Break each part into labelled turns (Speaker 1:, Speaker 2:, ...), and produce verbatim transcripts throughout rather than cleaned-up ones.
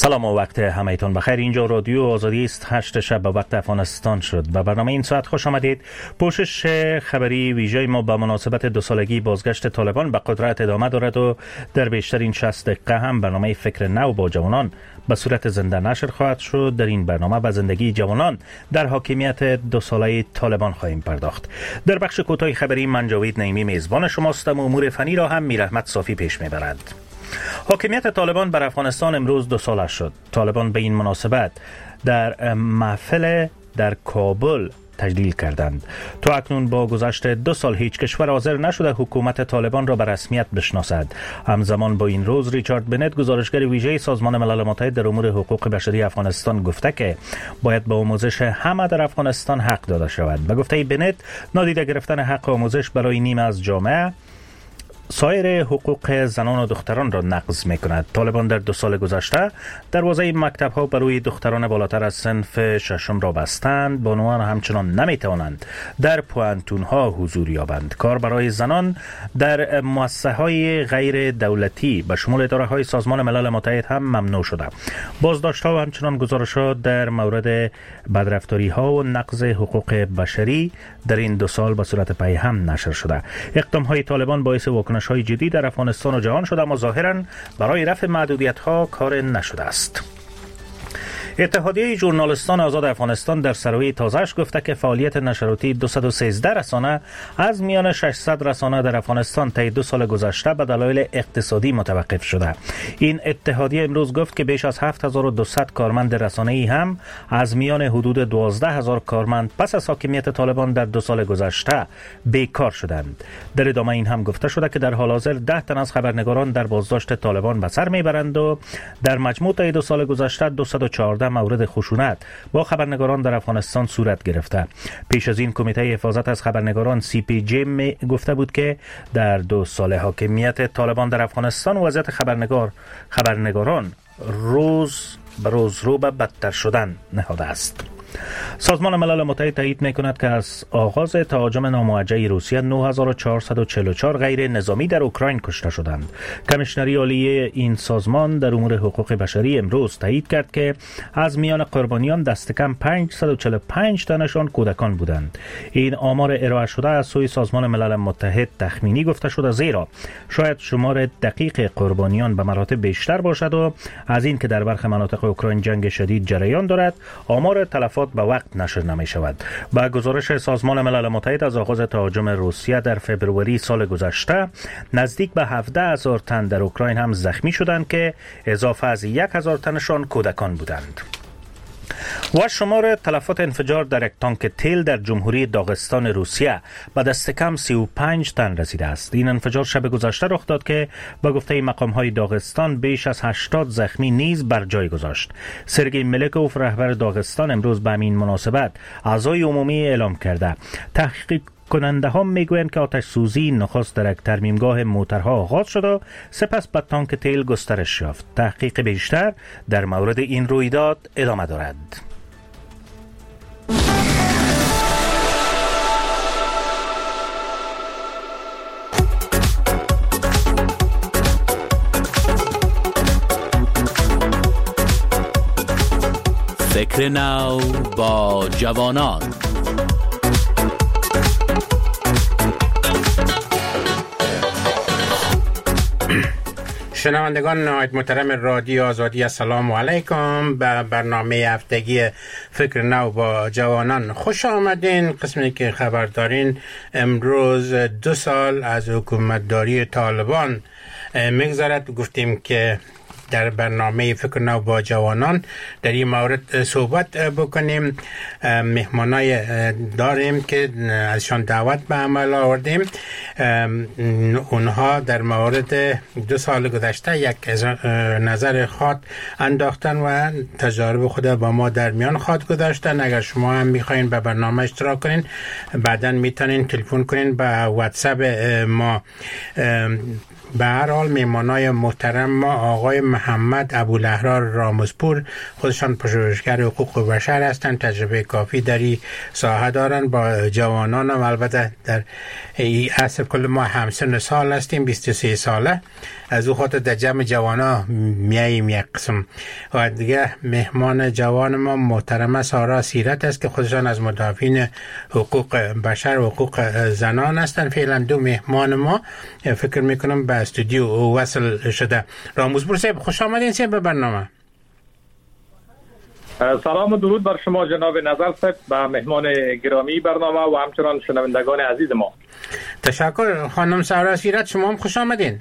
Speaker 1: سلام و وقت همه‌تان بخیر. اینجا رادیو آزادی است. هشت شب به وقت افغانستان شد. به برنامه این ساعت خوش آمدید. پوشش خبری ویژه ما به مناسبت دو سالگی بازگشت طالبان به قدرت ادامه دارد و در بیشترین شصت دقیقه هم برنامه فکر نو با جوانان به صورت زنده نشر خواهد شد. در این برنامه به زندگی جوانان در حاکمیت دو ساله طالبان خواهیم پرداخت. در بخش کوتاه خبری من جاوید نعیمی میزبان شماستم و امور فنی را هم میر احمد صافی پیش میبرد. حاکمیت طالبان بر افغانستان امروز دو ساله شد. طالبان به این مناسبت در محفل در کابل تجلیل کردند. تا اکنون با گذشت دو سال هیچ کشور حاضر نشده حکومت طالبان را به رسمیت بشناسد. همزمان با این روز ریچارد بنت گزارشگر ویژه سازمان ملل متحد در امور حقوق بشری افغانستان گفته که باید به آموزش همه در افغانستان حق داده شود. به گفته بنت نادیده گرفتن حق آموزش برای نیمه از جامعه سایر حقوق زنان و دختران را نقض می کند. طالبان در دو سال گذشته دروازه مکتب ها برای دختران بالاتر از صنف ششم را بستند. بانوان همچنان نمی توانند در پوانتون ها حضور یابند. کار برای زنان در مؤسسه های غیر دولتی به شمول اداره های سازمان ملل متحد هم ممنوع شده. بازداشت ها و همچنان گزارشات در مورد بدرفتاری ها و نقض حقوق بشری در این دو سال به صورت پیهم نشر شده. اقدام های طالبان باعث واکنش های جدی در افغانستان و جهان شده، اما ظاهرا برای رفع محدودیت ها کار نشده است. اتحادیه ژورنالیستان آزاد افغانستان در سروی تازه‌اش گفته که فعالیت نشراتی دویست و سیزده رسانه از میان ششصد رسانه در افغانستان طی دو سال گذشته به دلایل اقتصادی متوقف شده. این اتحادیه امروز گفت که بیش از هفت هزار و دویست کارمند رسانه‌ای هم از میان حدود دوازده هزار کارمند پس از حاکمیت طالبان در دو سال گذشته بیکار شدند. در ادامه این هم گفته شده که در حال حاضر ده تن از خبرنگاران در بازداشت طالبان به سر میبرند و در مجموع طی دو سال گذشته دویست و چهارده مورد خشونت با خبرنگاران در افغانستان صورت گرفته. پیش از این کمیته حفاظت از خبرنگاران سی پی جی می گفته بود که در دو سال حاکمیت طالبان در افغانستان وضعیت خبرنگار خبرنگاران روز به روز رو به بدتر شدن نهاده است. سازمان ملل متحد تایید می‌کند که از آغاز تهاجم ناموجه روسیه نه هزار و چهارصد و چهل و چهار غیر نظامی در اوکراین کشته شدند. کمیشنری عالی این سازمان در امور حقوق بشری امروز تایید کرد که از میان قربانیان دست کم پانصد و چهل و پنج تنشان کودکان بودند. این آمار ارائه شده از سوی سازمان ملل متحد تخمینی گفته شده، زیرا شاید شمار دقیق قربانیان به مراتب بیشتر باشد و از این که در برخی مناطق اوکراین جنگ شدید جریان دارد آمار تلفات به وقت نشر نمی شود. با گزارش سازمان ملل متحد از آغاز تهاجم روسیه در فبروری سال گذشته نزدیک به هفده هزار تن در اوکراین هم زخمی شدند که اضافه از یک هزار تنشان کودکان بودند. و شمار تلفات انفجار در یک تانک تیل در جمهوری داغستان روسیه به دست کم سی و پنج تن رسیده است. این انفجار شب گذشته رخ داد که با گفته مقام های داغستان بیش از هشتاد زخمی نیز بر جای گذاشت. سرگئی ملکوف رهبر داغستان امروز به همین مناسبت اعضای عمومی اعلام کرده. تحقیق کننده ها میگویند که آتش سوزی نخست در یک ترمیمگاه موترها آغاز شد و سپس به تانک تیل گسترش یافت. تحقیق بیشتر در مورد این رویداد ادامه دارد.
Speaker 2: فکر نو با جوانان.
Speaker 3: شنوندگان نهایت محترم رادیو آزادی، السلام علیکم. به برنامه هفتگی فکر نو با جوانان خوش آمدین. قسمی که خبر دارین امروز دو سال از حکومتداری طالبان میگذرد. گفتیم که در برنامه فکر نو با جوانان در این مورد صحبت بکنیم. مهمانای داریم که ازشان دعوت به عمل آوردیم. اونها در مورد دو سال گذشته یک نظر خود انداختن و تجارب خود با ما در میان خود گذاشتن. اگر شما هم میخواین به برنامه اشتراک کنین بعداً میتونین تلفن کنین به واتساپ ما. به هر حال میمانای محترم ما آقای محمد ابوالاحرار رامزپور، خودشان پژوهشگر حقوق بشر هستند، تجربه کافی در این ساحه دارند. با جوانان هم البته در این عصر کل ما همسن سال هستیم، بیست و سه ساله، از او خاطر در جمع جوانا میاییم یک قسم. و دیگه مهمان جوان ما محترمه سارا سیرت است که خودشان از مدافعین حقوق بشر و حقوق زنان هستند. فعلا دو مهمان ما فکر میکنم به استودیو وصل شده. رامزپور صاحب خوش آمدین صاحب به برنامه.
Speaker 4: سلام و درود بر شما جناب نظر صاحب و مهمان گرامی برنامه و همچنان شنوندگان عزیز ما.
Speaker 3: تشکر. خانم سارا سیرت شما هم خوش آمدین.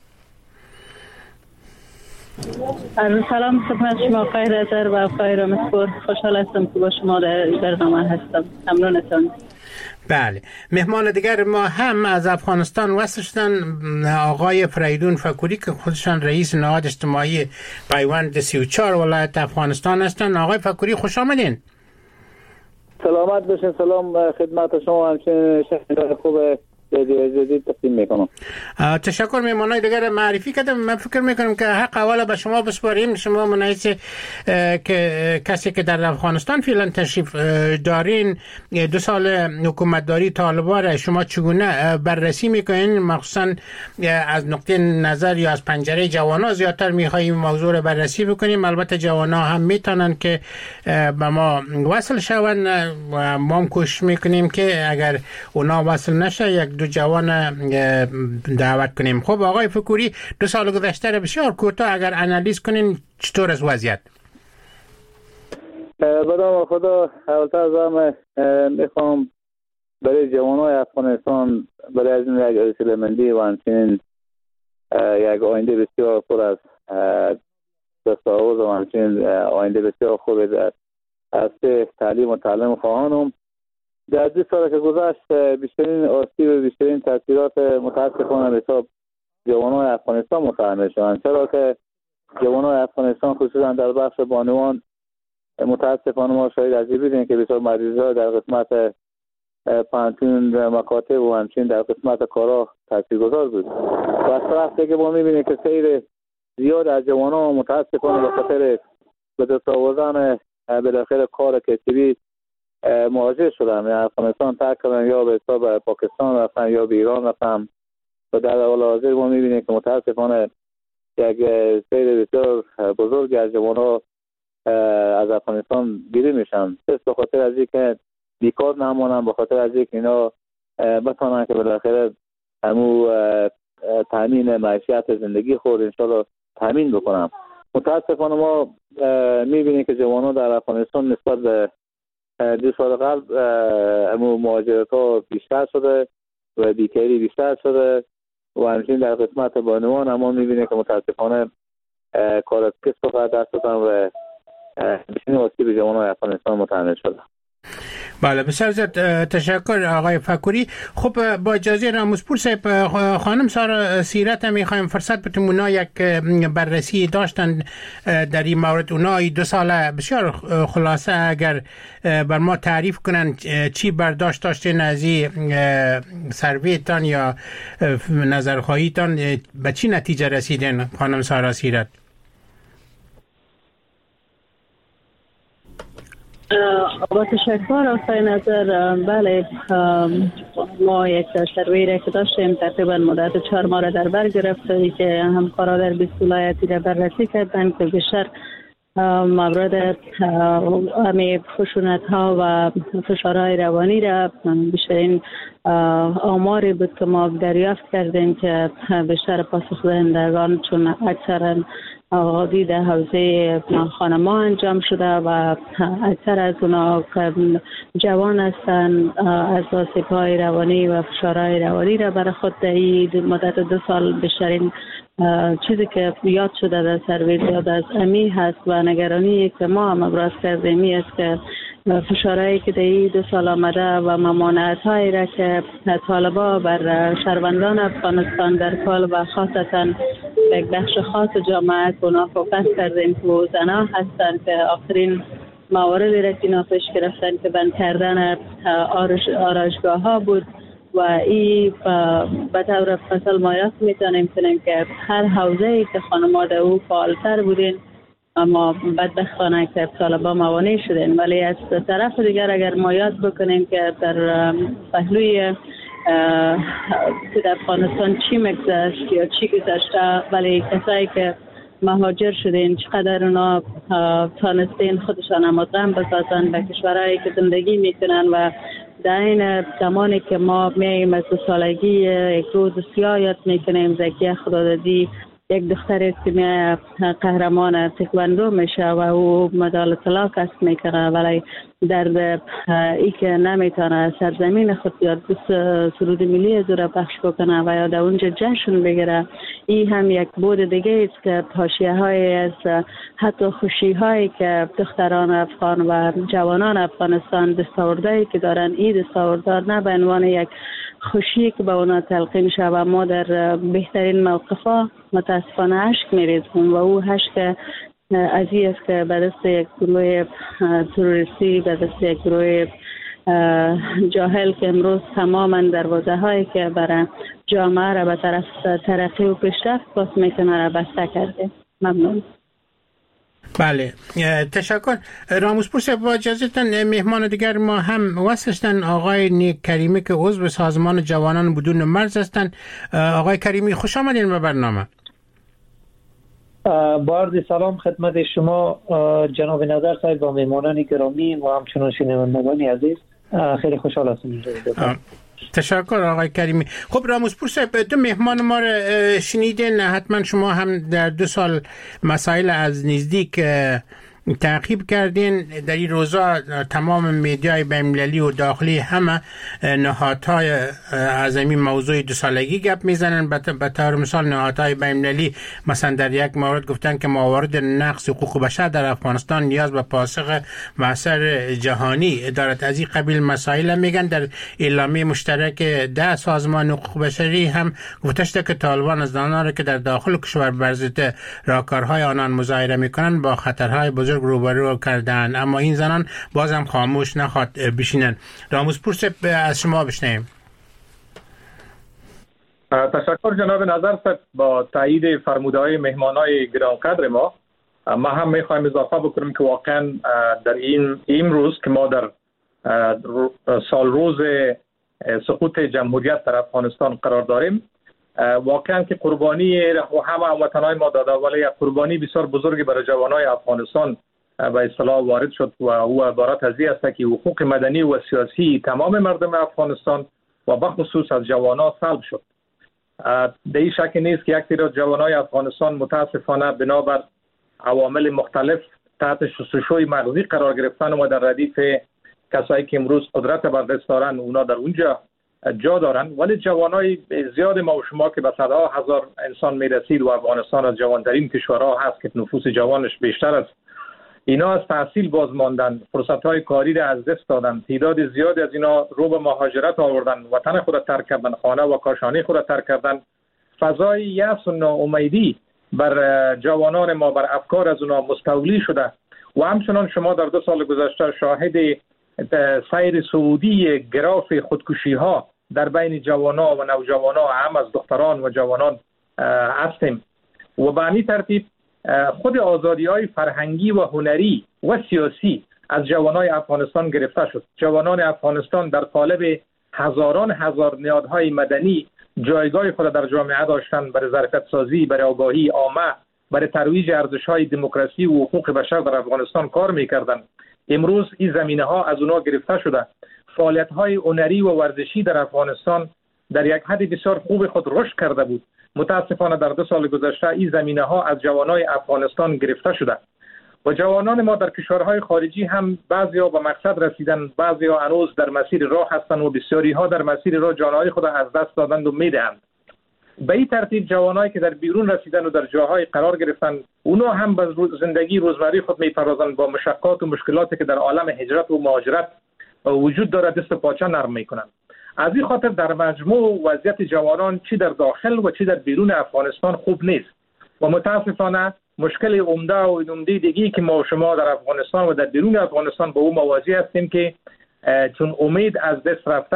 Speaker 5: سلام خدمت شما آقای رضا و آقای رامزپور، خوشحال هستم که با شما در برنامه هستم. ممنونتون.
Speaker 3: بله، مهمان دیگر ما هم از افغانستان وصل شدن، آقای فریدون فکوری که خودشان رئیس نهاد اجتماعی پیوند سی و چهار ولایت افغانستان هستند. آقای فکوری خوش آمدین.
Speaker 6: سلامت باشین. سلام خدمت شما، همچنین شهر خوب جدید تقدیم میکنم.
Speaker 3: تشکر. میمانای دیگر معرفی کردم. من فکر میکنم که حق اول به شما بسپاریم. شما منعیس که کسی که در افغانستان فعلا تشریف دارین، دو سال حکومتداری طالبان را شما چگونه بررسی میکنین؟ مخصوصا از نقطه نظر یا از پنجره جوانا زیادتر میخوایم موضوع را بررسی بکنیم. البته جوانا هم میتونن که به ما وصل شون و ما هم کوشش میکنیم که اگر اونا وصل نشه یک دو جوان دعوت کنیم. خب آقای فکوری، دو سال گذشته را بسیار کوتاه اگر انالیز کنین چطور از وضعیت؟
Speaker 6: بدم خدا اولتر ازم میخوام برای جوانای افغانستان برای از این یک رسیدمندی و همچنین یک آینده بسیار پر از دستاورد و همچنین آینده بسیار خوب از تعلیم و تعلیم خواهانم. در دو سال که گذشت بیشترین آسیب و بیشترین تاثیرات متاسفانه حساب جوانان افغانستان متحمل شدند، چرا که جوانان افغانستان خصوصا در بخش بانوان متاسفانه ما شاید از این بودیم که بسیار مریضا در قسمت پانتون مکاتب و همچنین در قسمت کارا تاثیرگذار بود. و از طرف که ما میبینیم که سیر زیاد از جوانان متاسفانه به خاطر به دست آوردن بالاخره کار کسبی مهاجر شدن، یعنی افغانستان ترک کردن، یا به حساب پاکستان رفتن یا به ایران رفتن. و در حال حاضر ما میبینیم که متاسفانه یک سیر بسیار بزرگ از جوان‌ها از افغانستان بیرون میشن، صرف به خاطر از اینکه بیکار نمونن، به خاطر از اینکه اینا بتونن که بالاخره همو تامین معیشت زندگی خود انشالله تامین بکنن. متاسفانه ما میبینیم که جوان‌ها در افغانستان نسبت به دو سال قبل امو مهاجرت ها بیشتر شده و بیکاری بیشتر شده و همچنین در قسمت بانوان اما میبینه که متاسفانه کار کسب و دست دادن و بیشترین آسیب جوانان افغانستان متحمل شده.
Speaker 3: بله، بسیار زیاد تشکر آقای فکوری. خب با اجازه رامزپور صاحب، خانم سارا سیرت هم میخوایم فرصت بتیم. اونا یک بررسی داشتن در این مورد. اونا دو ساله بسیار خلاصه اگر بر ما تعریف کنن چی برداشت داشتین از این سرویتان یا نظرخواهیتان، به چی نتیجه رسیدین خانم سارا سیرت؟
Speaker 5: با تشکر آقای نظر. بله، ما یک سروی را که داشتیم تقریبا مدت چهار ماه در بر گرفته که همکارا در بیست ولایتی را بررسی کردن که بیشتر مورد امی خشونت ها و فشارهای روانی را بیشترین آماری بود که ما دریافت کردیم که بیشتر پاسخ دهندگان چون اکثرا آغازی در حوزه خانما انجام شده و اکثر از اونا جوان هستند، از آسیب‌های روانی و فشارهای روانی را برای خود در مدت دو سال بیشترین چیزی که یاد شده در سرویس یاد از امی هست و نگرانی که ما هم ابراز کردیم است که فشارهایی که در دو سال آمده و ممانعت‌هایی را که طالبان بر شهروندان افغانستان در کل و خاصتا یک بخش خاص جامعه اونا فوکس کردیم که زنان هستند که آخرین مواردی را که اینا پیش گرفتن که بند کردن آرایشگاه ها بود و این به طور مثال ما یاد میتونیم کنیم که هر حوزه‌ای که خانم‌ها در او فعالتر بودین اما بدبختانه که طالبان موانع شدین، ولی از طرف دیگر اگر ما یاد بکنیم که در پهلوی که در افغانستان چی مگذشت یا چی گذشته، ولی کسایی که مهاجر شدین چقدر اونا تانستین خودشان مدغم بسازن به کشورهایی که زندگی میکنن و در این زمانی که ما میاییم از دو سالگی یک روز سیاه یاد میکنیم زکیه خدادادی یک دختر که می قهرمان تکواندو میشه و او مدال طلا کسب میکنه، ولی در ای که نمیتونه سرزمین خود یا سرود ملی از را پخش بکنه و یا در اونجا جشن بگیره، این هم یک بود دیگه است که حاشیه های از حتی خوشی هایی که دختران افغان و جوانان افغانستان دستاوردهایی که دارن، این دستاوردار نه به عنوان یک خوشی که به اونا تلقین شد و ما در بهترین موقفا متاسفانه اشک میریزیم و او اشک ازی است که به دست یک گروه تروریستی، به دست یک گروه جاهل که امروز تماما دروازه هایی که برای جامعه را به طرف ترقی و پیشرفت باز میکنه را بسته کرده. ممنون.
Speaker 3: بله تشکر. راموزپور صاحب با اجازهتان مهمان دیگر ما هم وصلشتن آقای نیک کریمی که عضو سازمان جوانان بدون مرز هستند. آقای کریمی خوش آمدین به برنامه.
Speaker 7: با عرض سلام خدمت شما جناب نظر صاحب و مهمانان گرامی و همچنان شنوندگان عزیز، خیلی خوشحال هستم.
Speaker 3: تشکر آقای کریمی. خب راموزپور صاحب تو مهمان ما رو شنیدین، حتما شما هم در دو سال مسائل از نزدیک تعقیب کردین. در این روزا تمام میدیای بین‌المللی و داخلی همه نهادهای از این موضوع دو سالگی گپ میزنن. به طور مثال نهادهای بین‌المللی مثلا در یک مورد گفتن که موارد نقض حقوق بشر در افغانستان نیاز به پاسخ محضر جهانی دارد. از این قبیل مسائل میگن. در اعلامیه مشترک ده سازمان حقوق بشری هم گفته شده که طالبان از زنان که در داخل کشور بر ضد راهکارهای آنان مظاهره میکنن با خطرهای بزرگ روبرو کردن، اما این زنان بازم خاموش نخواد بشینن. راموزپور صاحب از شما بشنویم.
Speaker 4: تشکر جناب نظر صاحب. با تایید فرمودهای مهمانای گرانقدر ما ما هم میخوایم اضافه بکنیم که واقعا در این امروز که ما در سال روز سقوط جمهوریت در افغانستان قرار داریم، واقعا که قربانی و همه هموطنهای ما داده، ولی قربانی بسیار بزرگی برای جوانای افغانستان به اصطلاح وارد شد و او عبارت از این است که حقوق مدنی و سیاسی تمام مردم افغانستان و به خصوص از جوانان سلب شد. در این شک نیست که یک تعداد جوانای افغانستان متاسفانه بنابر عوامل مختلف تحت شستشوی مغزی قرار گرفتن و در ردیف کسایی که امروز قدرت بر دست دارن اونا در اونجا جا دارن. ولی جوانای زیاد ما و شما که به صدها هزار انسان میرسید و افغانستان از جوانترین کشورها هست که نفوس جوانش بیشتر است، اینا از تحصیل باز ماندن، فرصت‌های کاری را از دست دادن. تعداد زیادی از اینا رو به مهاجرت آوردن، وطن خود را ترک کردن، خانه و کاشانه خود را ترک کردن. فضای یأس و ناامیدی بر جوانان ما، بر افکار از اونا مستولی شده و همچنان شما در دو سال گذشته شاهد سیر صعودی گراف خودکشی ها در بین جوانان و نوجوانان، هم از دختران و جوانان هستیم و به همین ترتیب خود آزادی های فرهنگی و هنری و سیاسی از جوانان افغانستان گرفته شد. جوانان افغانستان در قالب هزاران هزار نهادهای مدنی جایگاه خود در جامعه داشتند، برای ظرفیت سازی، برای آگاهی عامه، برای ترویج ارزش‌های دموکراسی و حقوق بشر در افغانستان کار می‌کردند. امروز این زمینه‌ها از اونها گرفته شده. فعالیت‌های هنری و ورزشی در افغانستان در یک حد بسیار خوب خود رشد کرده بود. متاسفانه در دو سال گذشته این زمینه‌ها از جوانان افغانستان گرفته شده و جوانان ما در کشورهای خارجی هم بعضی‌ها به مقصد رسیدن، بعضی‌ها هنوز در مسیر راه هستند و بسیاری‌ها در مسیر راه جان‌های خود از دست دادند و می‌دهند. به این ترتیب جوانایی که در بیرون رسیدن و در جاهای قرار گرفتن، اونا هم به زندگی روزمره خود میپردازند، با مشقات و مشکلاتی که در عالم هجرت و مهاجرت وجود داره دست و پاچه نرم میکنند. از این خاطر در مجموع وضعیت جوانان چی در داخل و چی در بیرون افغانستان خوب نیست و متاسفانه مشکل عمده و عمده دیگی که ما و شما در افغانستان و در بیرون افغانستان با او مواجه هستیم که چون امید از دست رفته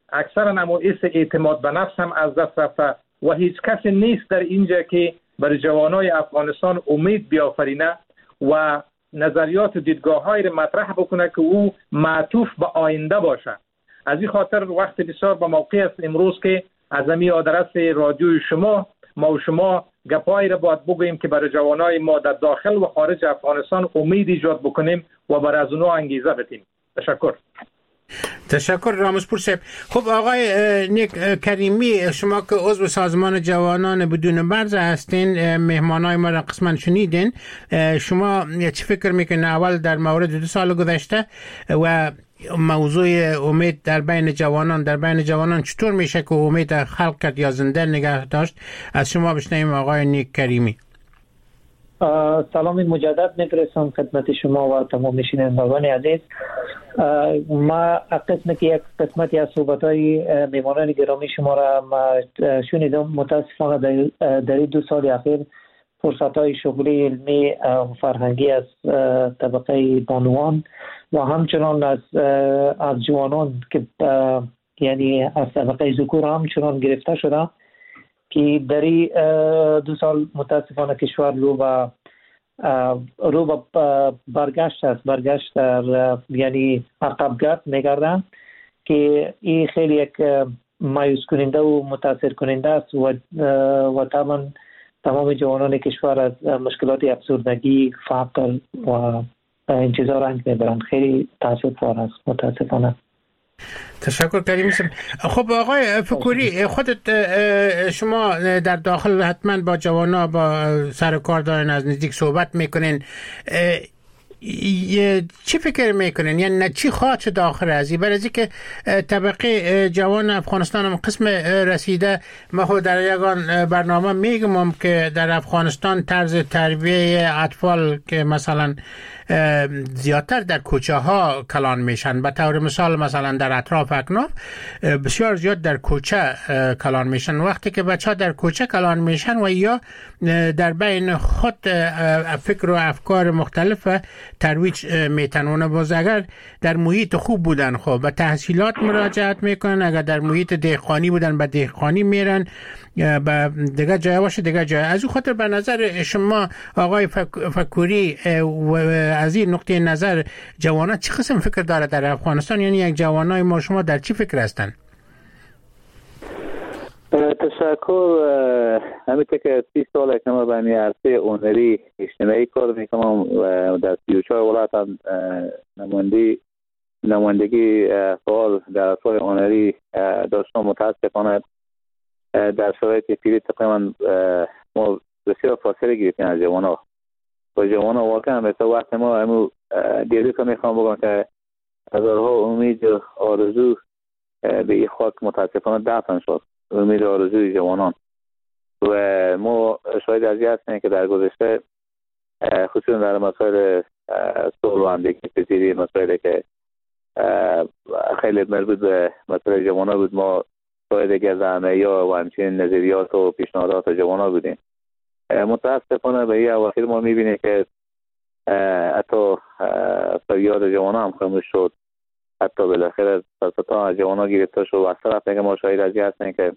Speaker 4: اکثرا اما ایس اعتماد به نفس هم از دست رفته و هیچ کسی نیست در اینجا که برای جوانای افغانستان امید بیافرینه و نظریات و دیدگاه های را مطرح بکنه که او معطوف به آینده باشه. از این خاطر وقت بسیار با موقع است امروز که از امی آدرس رادیوی شما ما و شما گپایی را باید بگوییم که برای جوانای ما در داخل و خارج افغانستان امید ایجاد بکنیم و برای از اونها انگیزه بدیم. تشکر.
Speaker 3: تشکر رامزپور صاحب. خب آقای نیک کریمی، شما که عضو سازمان جوانان بدون مرز هستین، مهمانای ما را قسماً شنیدین، شما چی فکر میکنین اول در مورد دو سال گذشته و موضوع امید در بین جوانان در بین جوانان چطور میشه که امید خلق کرد یا زنده نگه داشت؟ از شما بشنویم آقای نیک کریمی.
Speaker 7: سلام مجدد میفرستم خدمت شما و تمام شنوندگان عزیز. ما قسمت یک قسمتی از صحبت‌های میهمانان گرامی شما را ما شنیدم. متاسفانه در دو سال اخیر فرصت‌های شغلی، علمی و فرهنگی از طبقه بانوان و همچنان از از جوانان که یعنی از طبقه ذکور همچنان گرفته شده که در دو سال متاسفانه کشور رو به رو به برگشت است برگشت در یعنی عقب گرد میگردن که این خیلی یک مایوس کننده و متاثر کننده است و و طبعا تمام جوانان کشور از مشکلات افسردگی، فقر و این چیزا رنج میبرند. خیلی تاسف‌بار است متاسفانه.
Speaker 3: تشکر کریم. خب آقای فکوری، خودت شما در داخل حتما با جوانا با سر کار دارین، از نزدیک صحبت میکنین، چی فکر میکنین؟ یعنی چی خواهد داخل ازی؟ برای از که طبقه جوان افغانستان هم قسم رسیده، ما خود در یگان برنامه میگم که در افغانستان طرز تربیه اطفال که مثلا زیادتر در کوچه ها کلان میشن، به طور مثال مثلا در اطراف اکناف بسیار زیاد در کوچه کلان میشن. وقتی که بچه ها در کوچه کلان میشن و یا در بین خود فکر و افکار مختلف ترویج میتنونه، باز اگر در محیط خوب بودن خب به تحصیلات مراجعت میکنن، اگر در محیط دهقانی بودن به دهقانی میرن، به دیگه جای باشه دیگه جای. از اون خاطر به نظر شما آقای فکوری از این نقطه نظر جوانان چه قسم فکر داره در افغانستان؟ یعنی یک جوانای ما شما در چی فکر هستن؟
Speaker 6: تشکر. همیشه که سی سال که ما به عرصه هنری اجتماعی کار میکنم و در سی و چهار ولایت هم نمایندگی نمایندگی فعال در اصول هنری داشتم. متاسفانه در شرایط فعلی تقریبا ما بسیار فاصله گرفتیم از جوان‌ها و جوان‌ها واقعا مثل وقت ما همون دیگه که میخوام بگم که هزارها امید و آرزو به این خاک متاسفانه دفن شد، امید و آرزوی جوانان. و ما شاید از این هستیم که در گذشته خصوصا در مسائل صلح و همدیگی پذیری، مسائلی که خیلی مربوط به مسائل جوانان بود، ما شاید گردنه یا و همچنین نظریات و پیشنهادات جوانان بودیم. متاسفانه به این اواخر ما میبینیم که حتی فریاد جوانان هم خاموش شد، حتی بالاخره سرستا از جوانان گرفته شد. و از طرف دیگه ما شاید از این هستیم که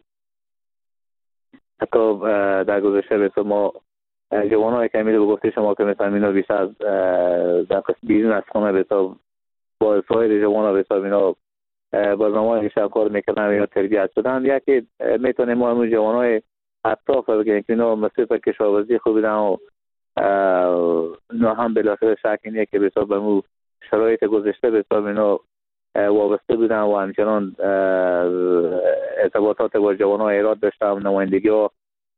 Speaker 6: حتی در گذشته به ما جوانای که میره به گفته شما که مثلا اینا بیشتر از در قسم بیرون از خانه به حساب با سایر جوانا به حساب اینا برنامه بیشتر کار میکنن یا تربیت شدن، یا که میتونه ما همون جوانای اطراف بگیم که اینا مسئله کشاورزی خوب بدن و اینا هم بالاخره شک اینه که به حساب به شرایط گذشته به حساب اینا وابسته بودن و همچنان ارتباطات با جوانای ایراد داشتن. نمایندگی ها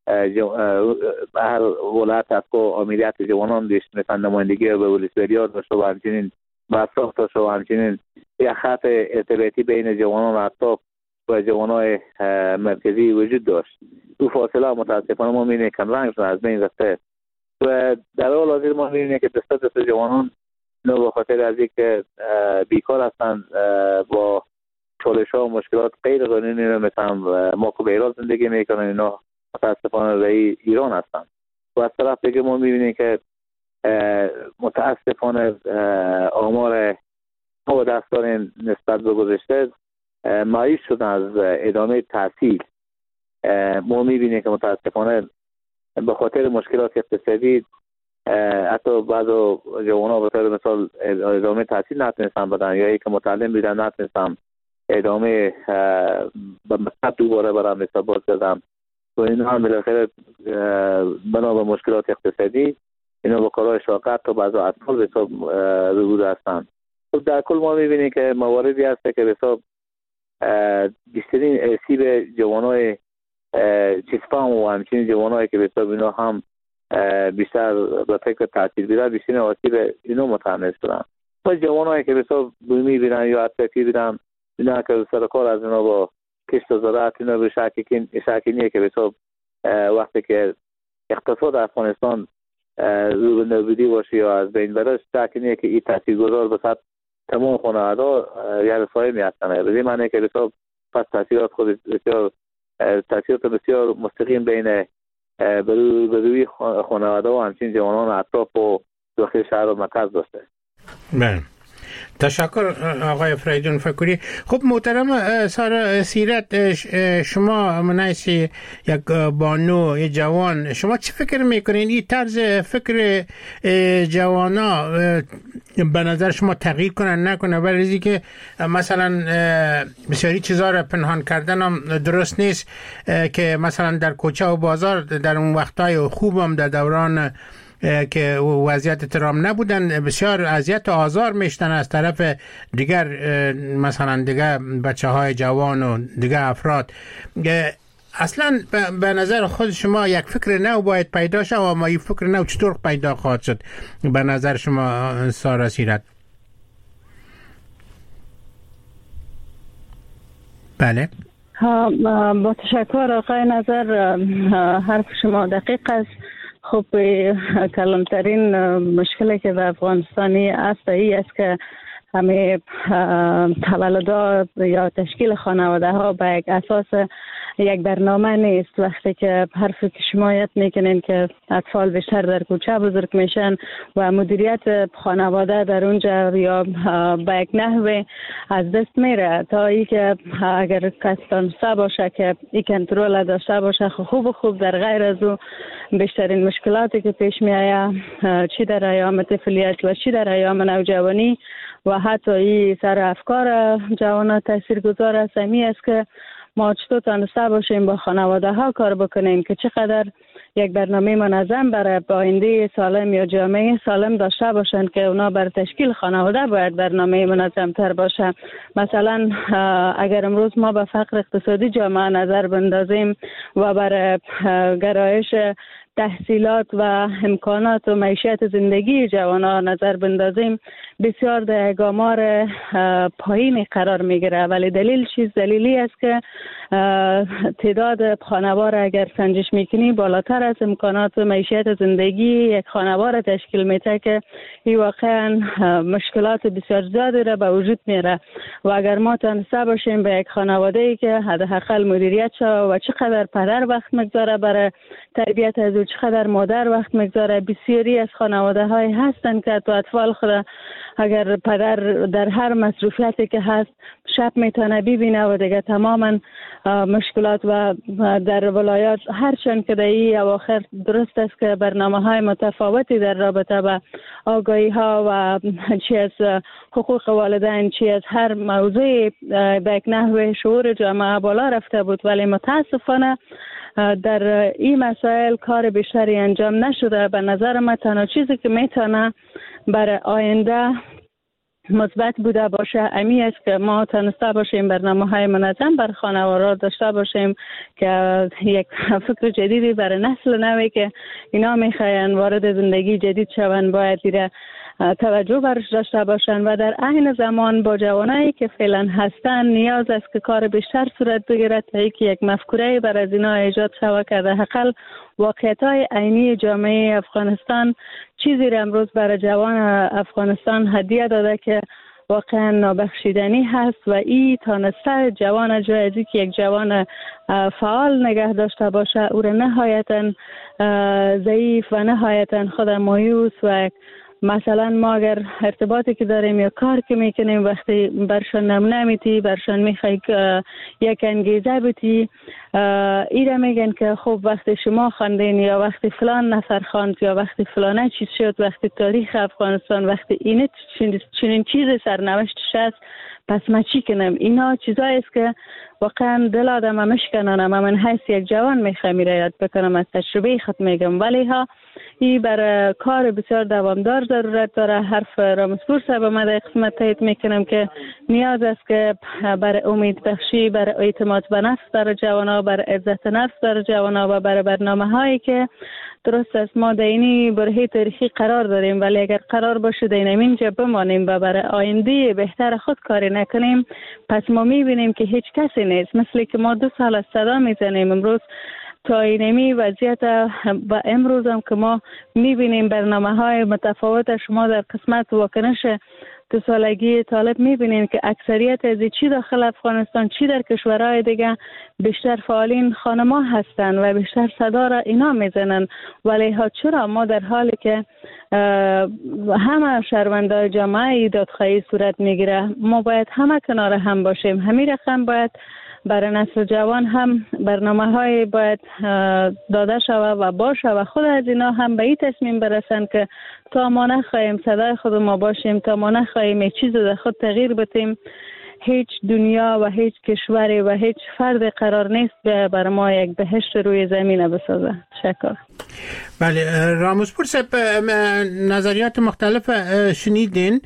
Speaker 6: هر ولایت از که آمیدیت جوانان داشت، مثلا نمایندگی به ولسوالیات داشت و همچنین بساخت داشت و همچنین یک خط ارتباطی بین جوانان اطراف و جوانای مرکزی وجود داشت. او فاصله متاسفانه ما می‌بینیم کم رنگ شده، از بین رفته. و در حال حاضر ما می‌بینیم که دست دست جوانان نه به خاطر از اینکه بیکار هستند با چالش‌ها و مشکلات غیر قانونی مثلا ما که به ایران زندگی میکنن، اینا متاسفانه رای ایران هستند. و از طرف دیگه ما می‌بینیم که متاسفانه آمار ما دست داریم نسبت به گذشته مایوس شدن از ادامه تحصیل. ما میبینیم که متاسفانه به خاطر مشکلات اقتصادی حتی بعض جوانان به طور مثال ادامه تحصیل نتونستن بدن، یا یک متعلم بیدن نتونستن ادامه به مکتب دوباره برام ارتباط کردم و اینا هم بالاخره بنا به مشکلات اقتصادی اینا با کارهای شاقت تا بعض اطفال به حساب روبرو هستند. خب در کل ما میبینیم که مواردی هست که به حساب بیشترین ارسیب جوانای چیزفهم و همچنین جوانایی که به حساب اینا هم بیشتر به فکر تحصیل بیدن بیشترین آسیب اینا متحمل شدن. و جوانایی که به حساب بومی بیدن یا اتفاقی بیدن اینا که سرکار از اینا با کشت و زراعت اینا به شکی نیه که به حساب وقتی که اقتصاد افغانستان رو به نابودی باشه یا از بین بره شکی نیه که این تاثیرگذار به سطح تمام خانواده یا رسایی می‌هستند. به این معنی که به حساب پس تاثیرات خود بسیار تاثیرات بسیار مستقیم بین بروی خانواده و همچنین جوانان اطراف و داخل شهر و مرکز داشته.
Speaker 3: بله، تشکر آقای فریدون فکوری. خب محترم سارا سیرت، شما منایسی یک بانو یک جوان، شما چی فکر میکنین این طرز فکر جوانا به نظر شما تغییر کنن نکنه؟ ولی که مثلا بسیاری چیزا را پنهان کردن هم درست نیست که مثلا در کوچه و بازار در اون وقتای خوب هم در دوران که وضعیت ترام نبودن بسیار اذیت و آزار میشتن از طرف دیگر مثلا دیگر بچه های جوان و دیگر افراد. اصلا به نظر خود شما یک فکر نو باید پیدا شد و اما این فکر نو چطور پیدا خواهد شد به نظر شما سارا سیرت؟
Speaker 5: بله، با تشکر آقای نظر، حرف شما دقیق است. خب کلانترین مشکلی که در افغانستانی است ای است که همه تولدها یا تشکیل خانواده ها به یک اساس یک برنامه نیست. وقتی که حرفی که شما یاد میکنین که اطفال بیشتر در کوچه بزرگ میشن و مدیریت خانواده در اونجا یا به یک نحوه از دست میره تا ای که اگر کس دانسته باشه که این کنترل داشته باشه خوب و خوب در غیر از او بیشترین مشکلاتی که پیش می آید چی در ایام طفولیت و چی در ایام نوجوانی و حتی این سر افکار جوانان تاثیر گذار است. امی است که ما چطور تانسته باشیم با خانواده ها کار بکنیم که چقدر یک برنامه منظم برای آینده سالم یا جامعه سالم داشته باشند که اونا بر تشکیل خانواده باید برنامه منظم تر باشه. مثلا اگر امروز ما به فقر اقتصادی جامعه نظر بندازیم و بر گرایش تحصیلات و امکانات و معیشت زندگی جوانان نظر بندازیم بسیار در یک آمار پایین قرار میگیره. ولی دلیل چیز دلیلی است که تعداد خانوار اگر سنجش میکنی بالاتر از امکانات و معیشت زندگی یک خانوار تشکیل میده که این واقعا مشکلات بسیار زیادی را به وجود میاره. و اگر ما تانسته باشیم به یک خانواده ای که حداقل مدیریت شود و چقدر پدر وقت میگذاره برای تربیت از او چقدر مادر وقت میگذاره. بسیاری از خانواده های هستند که تو اطفال خود اگر پدر در هر مصروفیتی که هست شب میتونه ببینه و دیگه تماما مشکلات و در ولایات هرچند که در این اواخر درست است که برنامه های متفاوتی در رابطه با آگاهی ها و چی از حقوق والدین چی از هر موضوع به یک نحو شعور جامعه بالا رفته بود، ولی متاسفانه در این مسائل کار بیشتری انجام نشده. به نظر من تنها چیزی که میتونه برای آینده مثبت بوده باشه امی است که ما تونسته باشیم برنامه های منظم بر خانواده داشته باشیم که یک فکر جدیدی برای نسل نوی که اینا میخواین وارد زندگی جدید شون باید دیره توجه برش داشته باشن و در عین زمان با جوانایی که فعلا هستن نیاز است که کار بیشتر صورت بگیرد تا اینکه یک مفکوره برای از اینا ایجاد شود که حداقل واقعیت‌های عینی جامعه افغانستان چیزی را امروز برای جوان افغانستان هدیه داده که واقعا نابخشیدنی هست و این تانسته جوان جایزی که یک جوان فعال نگه داشته باشه او را نهایتا ضعیف و نهایتا خود مایوس و مثلا ما اگر ارتباطی که داریم یا کار که میکنیم وقتی برشان نمونه میتی، برشان میخوای یک انگیزه بیتی، ایره میگن که خب وقتی شما خواندین یا وقتی فلان نفر خواند یا وقتی فلانه چیز شد، وقتی تاریخ افغانستان وقتی اینه چنین چیز سرنوشتش است، پس ما چی کنم؟ اینا چیزایی است که واقعا دل آدم مشکنانه. من حیث یک جوان میخوام میره یاد بکنم، از تجربه خود میگم، ولی ها این برای کار بسیار دوامدار ضرورت داره. حرف رامسپور صاحب من در قسمت تایید میکنم که نیاز است که برای امید بخشی، برای اعتماد به نفس در جوانا، برای عزت نفس در جوانا و برای برنامه هایی که درست است ما در اینی برهه تاریخی قرار داریم، ولی اگر قرار باشه در اینجا بمانیم و برای آینده بهتر خود کاری نکنیم، پس ما میبینیم که هیچ کسی نیست. مثل که ما دو سال از صدا میزنیم امروز تا اینمی وضعیت و امروز هم که ما میبینیم برنامه های متفاوت. شما در قسمت واکنش دو سالگی طالب میبینیم که اکثریت از چی داخل افغانستان چی در کشورهای دیگه بیشتر فعالین خانما هستن و بیشتر صدا را اینا میزنن، ولی ها چرا ما در حالی که همه شهروندای جامعه دادخواهی صورت میگیره، ما باید همه کنار هم باشیم. همین رقم باید برای نسل جوان هم برنامه های باید داده شود و باشه و خود از اینا هم به این تصمیم برسن که تا ما نخواهیم صدای خود ما باشیم، تا ما نخواهیم یک چیز در خود تغییر بدیم، هیچ دنیا و هیچ کشوری و هیچ فرد قرار نیست برای ما یک بهشت روی زمین بسازه. شکر.
Speaker 3: بله رامسپور صاحب، نظریات مختلف شنیدین،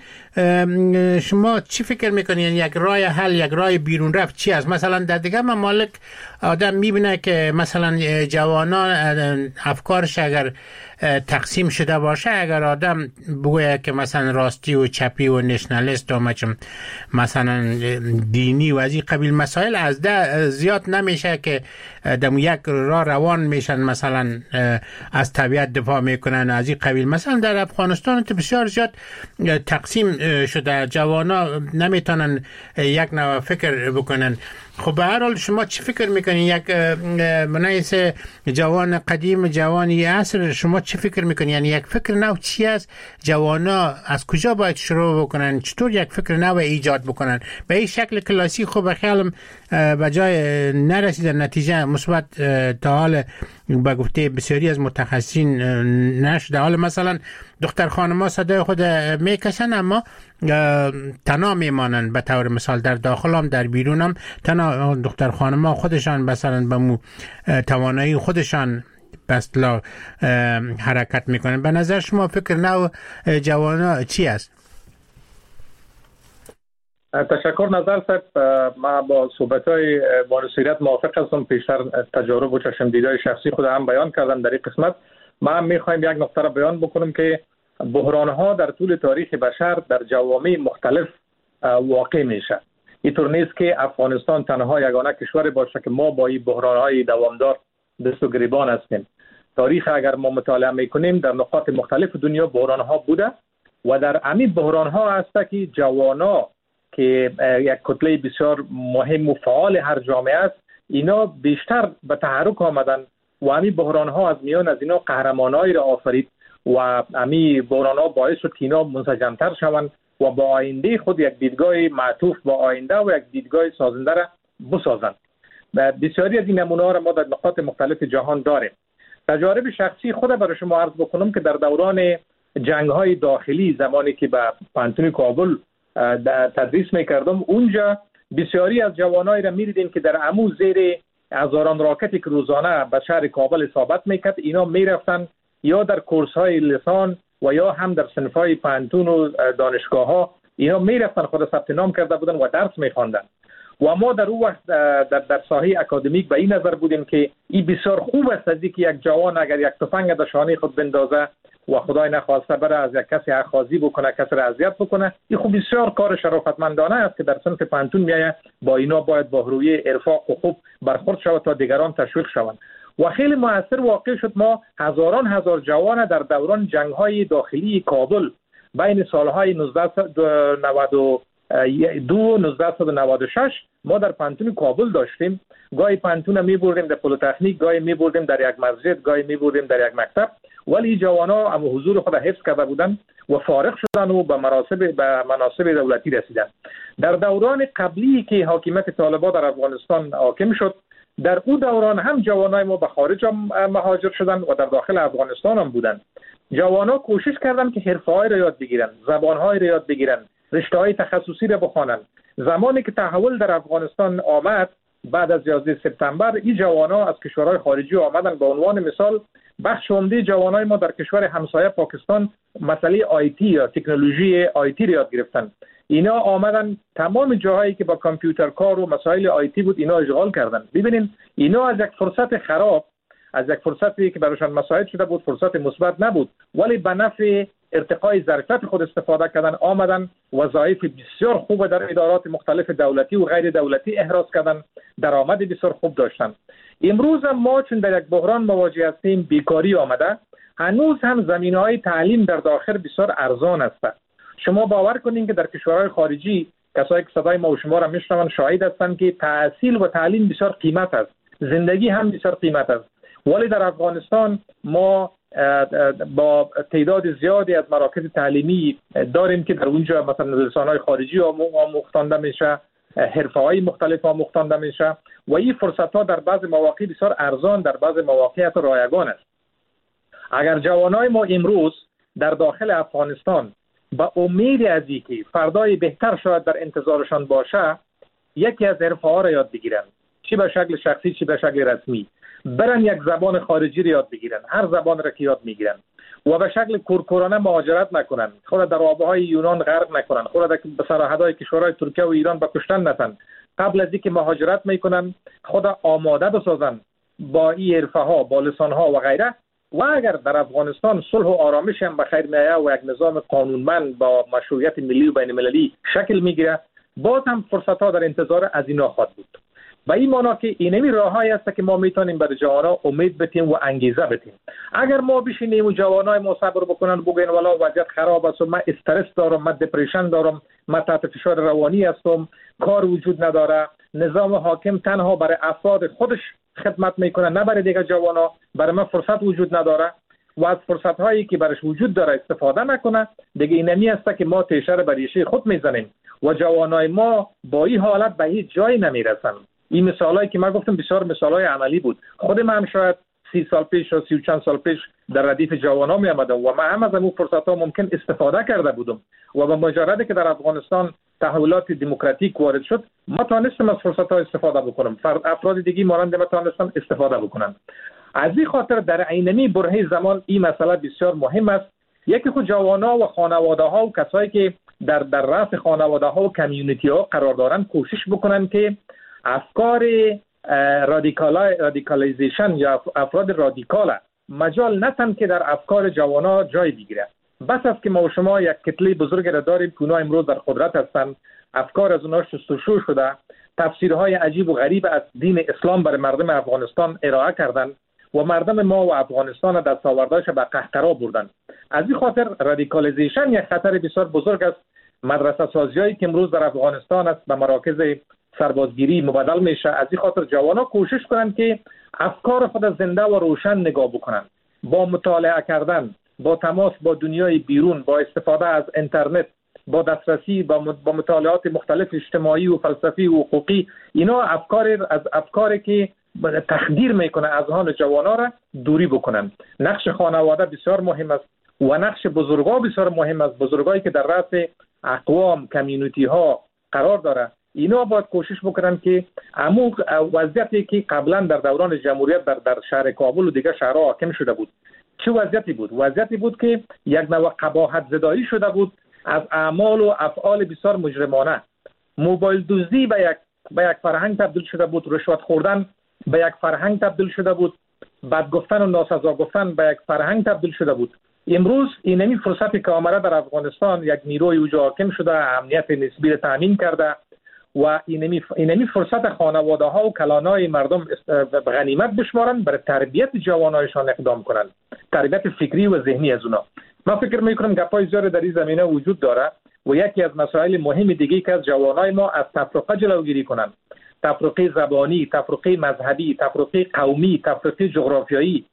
Speaker 3: شما چی فکر میکنین یک راه حل، یک راه بیرون رفت چی است؟ مثلا در دیگه ممالک آدم میبینه که مثلا جوانان افکارش اگر تقسیم شده باشه، اگر آدم بگوید که مثلا راستی و چپی و نشنالیست و مثلا دینی و از این قبیل مسائل از ده زیاد نمیشه که دم یک راه روان میشن، مثلا از طبیعت دفاع میکنن از این قبیل. مثلا در افغانستان بسیار زیاد تقسیم شده، جوانا نمیتونن یک نوع فکر بکنن. خب به هر حال شما چی فکر میکنین؟ یک منایس جوان قدیم، جوانی عصر، شما چی فکر میکنین؟ یعنی یک فکر نو چی است؟ جوانا از کجا باید شروع بکنن؟ چطور یک فکر نو ایجاد بکنن؟ به این شکل کلاسی خب خیالم به جای نرسیدن نتیجه مثبت تا حال به گفته بسیاری از متخصصین نشده. حالا مثلا دختر خانم‌ها صدای خود میکشن اما تنها میمانن، به طور مثال در داخل هم در بیرون هم تنها دختر خانم‌ها خودشان مثلا به مو توانایی خودشان بسلا حرکت میکنن. به نظر شما فکر نو جوانا چی است؟
Speaker 4: تشکر نظر صاحب. ما با صحبت‌های بانصیرت موافق هستم. پیشتر تجارب و چشم دیدهای شخصی خود هم بیان کردم در این قسمت. ما هم می‌خوایم یک نکته را بیان بکنیم که بحران‌ها در طول تاریخ بشر در جوامع مختلف واقع میشه. اینطور نیست که افغانستان تنها یگانه کشور باشه که ما با این بحران‌های دوامدار دست و گریبان هستیم. تاریخ اگر ما مطالعه می‌کنیم در نقاط مختلف دنیا بحران‌ها بوده و در همین بحران‌ها هست که جوانا که یک کتله بسیار مهم و فعال هر جامعه است، اینا بیشتر به تحرک آمدن و همین بحران ها از میان از اینا قهرمانایی را آفرید و همین بحران ها باعث شد که اینا منسجمتر شوند و با آینده خود یک دیدگاه معطوف با آینده و یک دیدگاه سازنده را بسازند. بسیاری از این نمونه ها را ما در نقاط مختلف جهان داریم. تجارب شخصی خود برای شما عرض بکنم که در دوران جنگ های داخلی، زمانی که به پانتون کابل تدریس میکردم، اونجا بسیاری از جوانایی را می‌دیدیم که در عمو زیر هزاران راکتی که روزانه به شهر کابل اصابت میکرد، اینا میرفتن یا در کورس‌های لسان و یا هم در صنف‌های پانتون و دانشگاه‌ها اینا میرفتن خود ثبت نام کرده بودن و درس می‌خواندن. و ما در اون وقت در در ساحه اکادمیک به این نظر بودیم که این بسیار خوب است از اینکه یک جوان اگر یک تفنگ در شانه خود بندازه و خدای نخواسته بره از یک کسی اخاذی بکنه، کسی را اذیت بکنه، این خوب بسیار کار شرافتمندانه است که در صنف پانتون میایه با اینا باید با روی ارفاق و خوب برخورد شود تا دیگران تشویق شوند. و خیلی موثر واقع شد. ما هزاران هزار جوان در دوران جنگ‌های داخلی کابل بین سالهای نوزده نود و دو و نوزده نود و شش ما در پانتون کابل داشتیم. گاهی پانتون می بردیم در پلیتکنیک، گاهی می بردیم در یک مسجد، گاهی می بردیم در یک مکتب ولی جوانا هم حضور خود حفظ کرده بودند و فارغ شدن و به مناصب به مناصب دولتی رسیدند. در دوران قبلی که حاکمیت طالبان در افغانستان حاکم شد، در او دوران هم جوانای ما به خارج مهاجر شدند و در داخل افغانستان هم بودند. جوانا کوشش کردند که حرفه‌های را یاد بگیرند، زبان‌های را یاد بگیرند، رشته‌های تخصصی را بخوانند. زمانی که تحول در افغانستان آمد بعد از یازده سپتامبر، این جوانا از کشورهای خارجی آمدن. به عنوان مثال بخش عمده جوانای ما در کشور همسایه پاکستان مسئله آیتی یا تکنولوژی آیتی را یاد گرفتند. اینا آمدن تمام جاهایی که با کامپیوتر کار و مسائل آیتی بود اینا اشغال کردند. ببینید اینا از یک فرصت خراب، از یک فرصتی که برایشان مساعد شده بود، فرصت مثبت نبود، ولی به نفع ارتقای ظرفیت خود استفاده کردن، آمدن وظایف بسیار خوب در ادارات مختلف دولتی و غیر دولتی احراز کردن، درآمد بسیار خوب داشتن. امروز هم ما چون در یک بحران مواجه هستیم، بیکاری آمده، هنوز هم زمینه‌های تعلیم در داخل بسیار ارزان است. شما باور کنین که در کشورهای خارجی کسایی که صدای ما و شما را میشنون شاهد هستند که تحصیل و تعلیم بسیار قیمت است، زندگی هم بسیار قیمت است. ولی در افغانستان ما با تعداد زیادی از مراکز تعلیمی داریم که در اونجا مثلا رسانه‌های خارجی آموختانده میشه، حرفه‌های مختلف آموختانده میشه و این فرصت‌ها در بعض مواقع بسیار ارزان، در بعض مواقع حتی رایگان است. اگر جوانای ما امروز در داخل افغانستان با امید از اینکه فردای بهتر شاید در انتظارشان باشه، یکی از حرفه‌ها را یاد بگیرن، چی به شکل شخصی چی به شکل رسمی، برن یک زبان خارجی را یاد بگیرن، هر زبان را که یاد میگیرن و به شکل کورکورانه مهاجرت نکنن، خود در آبهای یونان غرق نکنن، خود در سرحدهای کشورهای ترکیه و ایران به کشتن نتن. قبل از اینکه مهاجرت میکنن خود آماده بسازن با این حرفه‌ها، با لسان‌ها و غیره. و اگر در افغانستان صلح و آرامش هم به خیر میآید و یک نظام قانونمند با مشروعیت ملی و بین المللی شکل میگیره، باز هم فرصت‌ها در انتظار از اینا خواهد بود. به این معنا که اینمی راههایی است که ما میتونیم برای جوانان امید بدیم و انگیزه بدیم. اگر ما بشینیم و جوانای ما صبر بکنن، بگن والا وضعیت خراب است، من استرس دارم، من دپرشن دارم، من تحت فشار روانی هستم، کار وجود نداره، نظام حاکم تنها برای افراد خودش خدمت میکنه نه برای دیگر جوانا، برای من فرصت وجود نداره و از فرصت هایی که برش وجود داره استفاده نکنه، دیگه اینمی است که ما تیشه رو بر ریشه خود میزنیم و جوانای ما با این حالت به هیچ جایی نمیرسن. این مثالایی که من گفتم بسیار مثالای عملی بود. خود من هم شاید سی سال پیش و سی و چند سال پیش در ردیف جوانا می آمدم و من هم از اون فرصت ها ممکن استفاده کرده بودم و به مجرد که در افغانستان تحولات دموکراتیک وارد شد، ما توانستم از فرصت ها استفاده بکنم، افراد دیگه مانند من توانستن استفاده بکنن. از این خاطر در عینمی برهه زمان این مسئله بسیار مهم است. یکی خود جوانا و خانواده ها و کسایی که در در رأس خانواده ها و کمیونیتی ها قرار دارن کوشش بکنن که افکار رادیکالیزیشن یا افراد رادیکال مجال نتن که در افکار جوانا جای بگیره. بس است که ما و شما یک کتله بزرگ را داریم که اونا امروز در قدرت هستند، افکار از اونا شستشو شده، تفسیرهای عجیب و غریب از دین اسلام برای مردم افغانستان ارائه کردن و مردم ما و افغانستان دستاوردهاش به قهقرا بردن. از این خاطر رادیکالیزیشن یک خطر بسیار بزرگ است. مدرسه سازیایی که امروز در افغانستان است به مراکز سربازگیری مبادل میشه. از این خاطر جوانا کوشش کنند که افکار خود زنده و روشن نگاه بکنن، با مطالعه کردن، با تماس با دنیای بیرون، با استفاده از اینترنت، با دسترسی با مطالعات مختلف اجتماعی و فلسفی و حقوقی، اینا افکار از افکاری که تخدیر میکنه اذهان جوانا را دوری بکنن. نقش خانواده بسیار مهم است و نقش بزرگا بسیار مهم است. بزرگایی که در رأس اقوام، کمیونیتی ها قرار داره، اینا باید کوشش بکنن که امو وضعیتی که قبلا در دوران جمهوریت در در شهر کابل و دیگر شهرها حاکم شده بود، چه وضعیتی بود؟ وضعیتی بود که یک نوع قباحت زدایی شده بود از اعمال و افعال بسیار مجرمانه. موبایل دزدی به یک به یک فرهنگ تبدیل شده بود، رشوت خوردن به یک فرهنگ تبدیل شده بود، بد گفتن و ناسزا گفتن به یک فرهنگ تبدیل شده بود. امروز اینمی فرصتی که آمده در افغانستان، یک نیروی اوج حاکم شده، امنیت نسبی را تامین کرده و اینمی اینمی فرصت خانواده ها و کلانای مردم غنیمت بشمارند برای تربیت جوانایشان اقدام کنند، تربیت فکری و ذهنی از اونا. من فکر میکنم گپای زیاد در این زمینه وجود داره و یکی از مسائل مهم دیگه که از جوانای ما از تفرقه جلوگیری کنند، تفرقه زبانی، تفرقه مذهبی، تفرقه قومی، تفرقه جغرافیایی،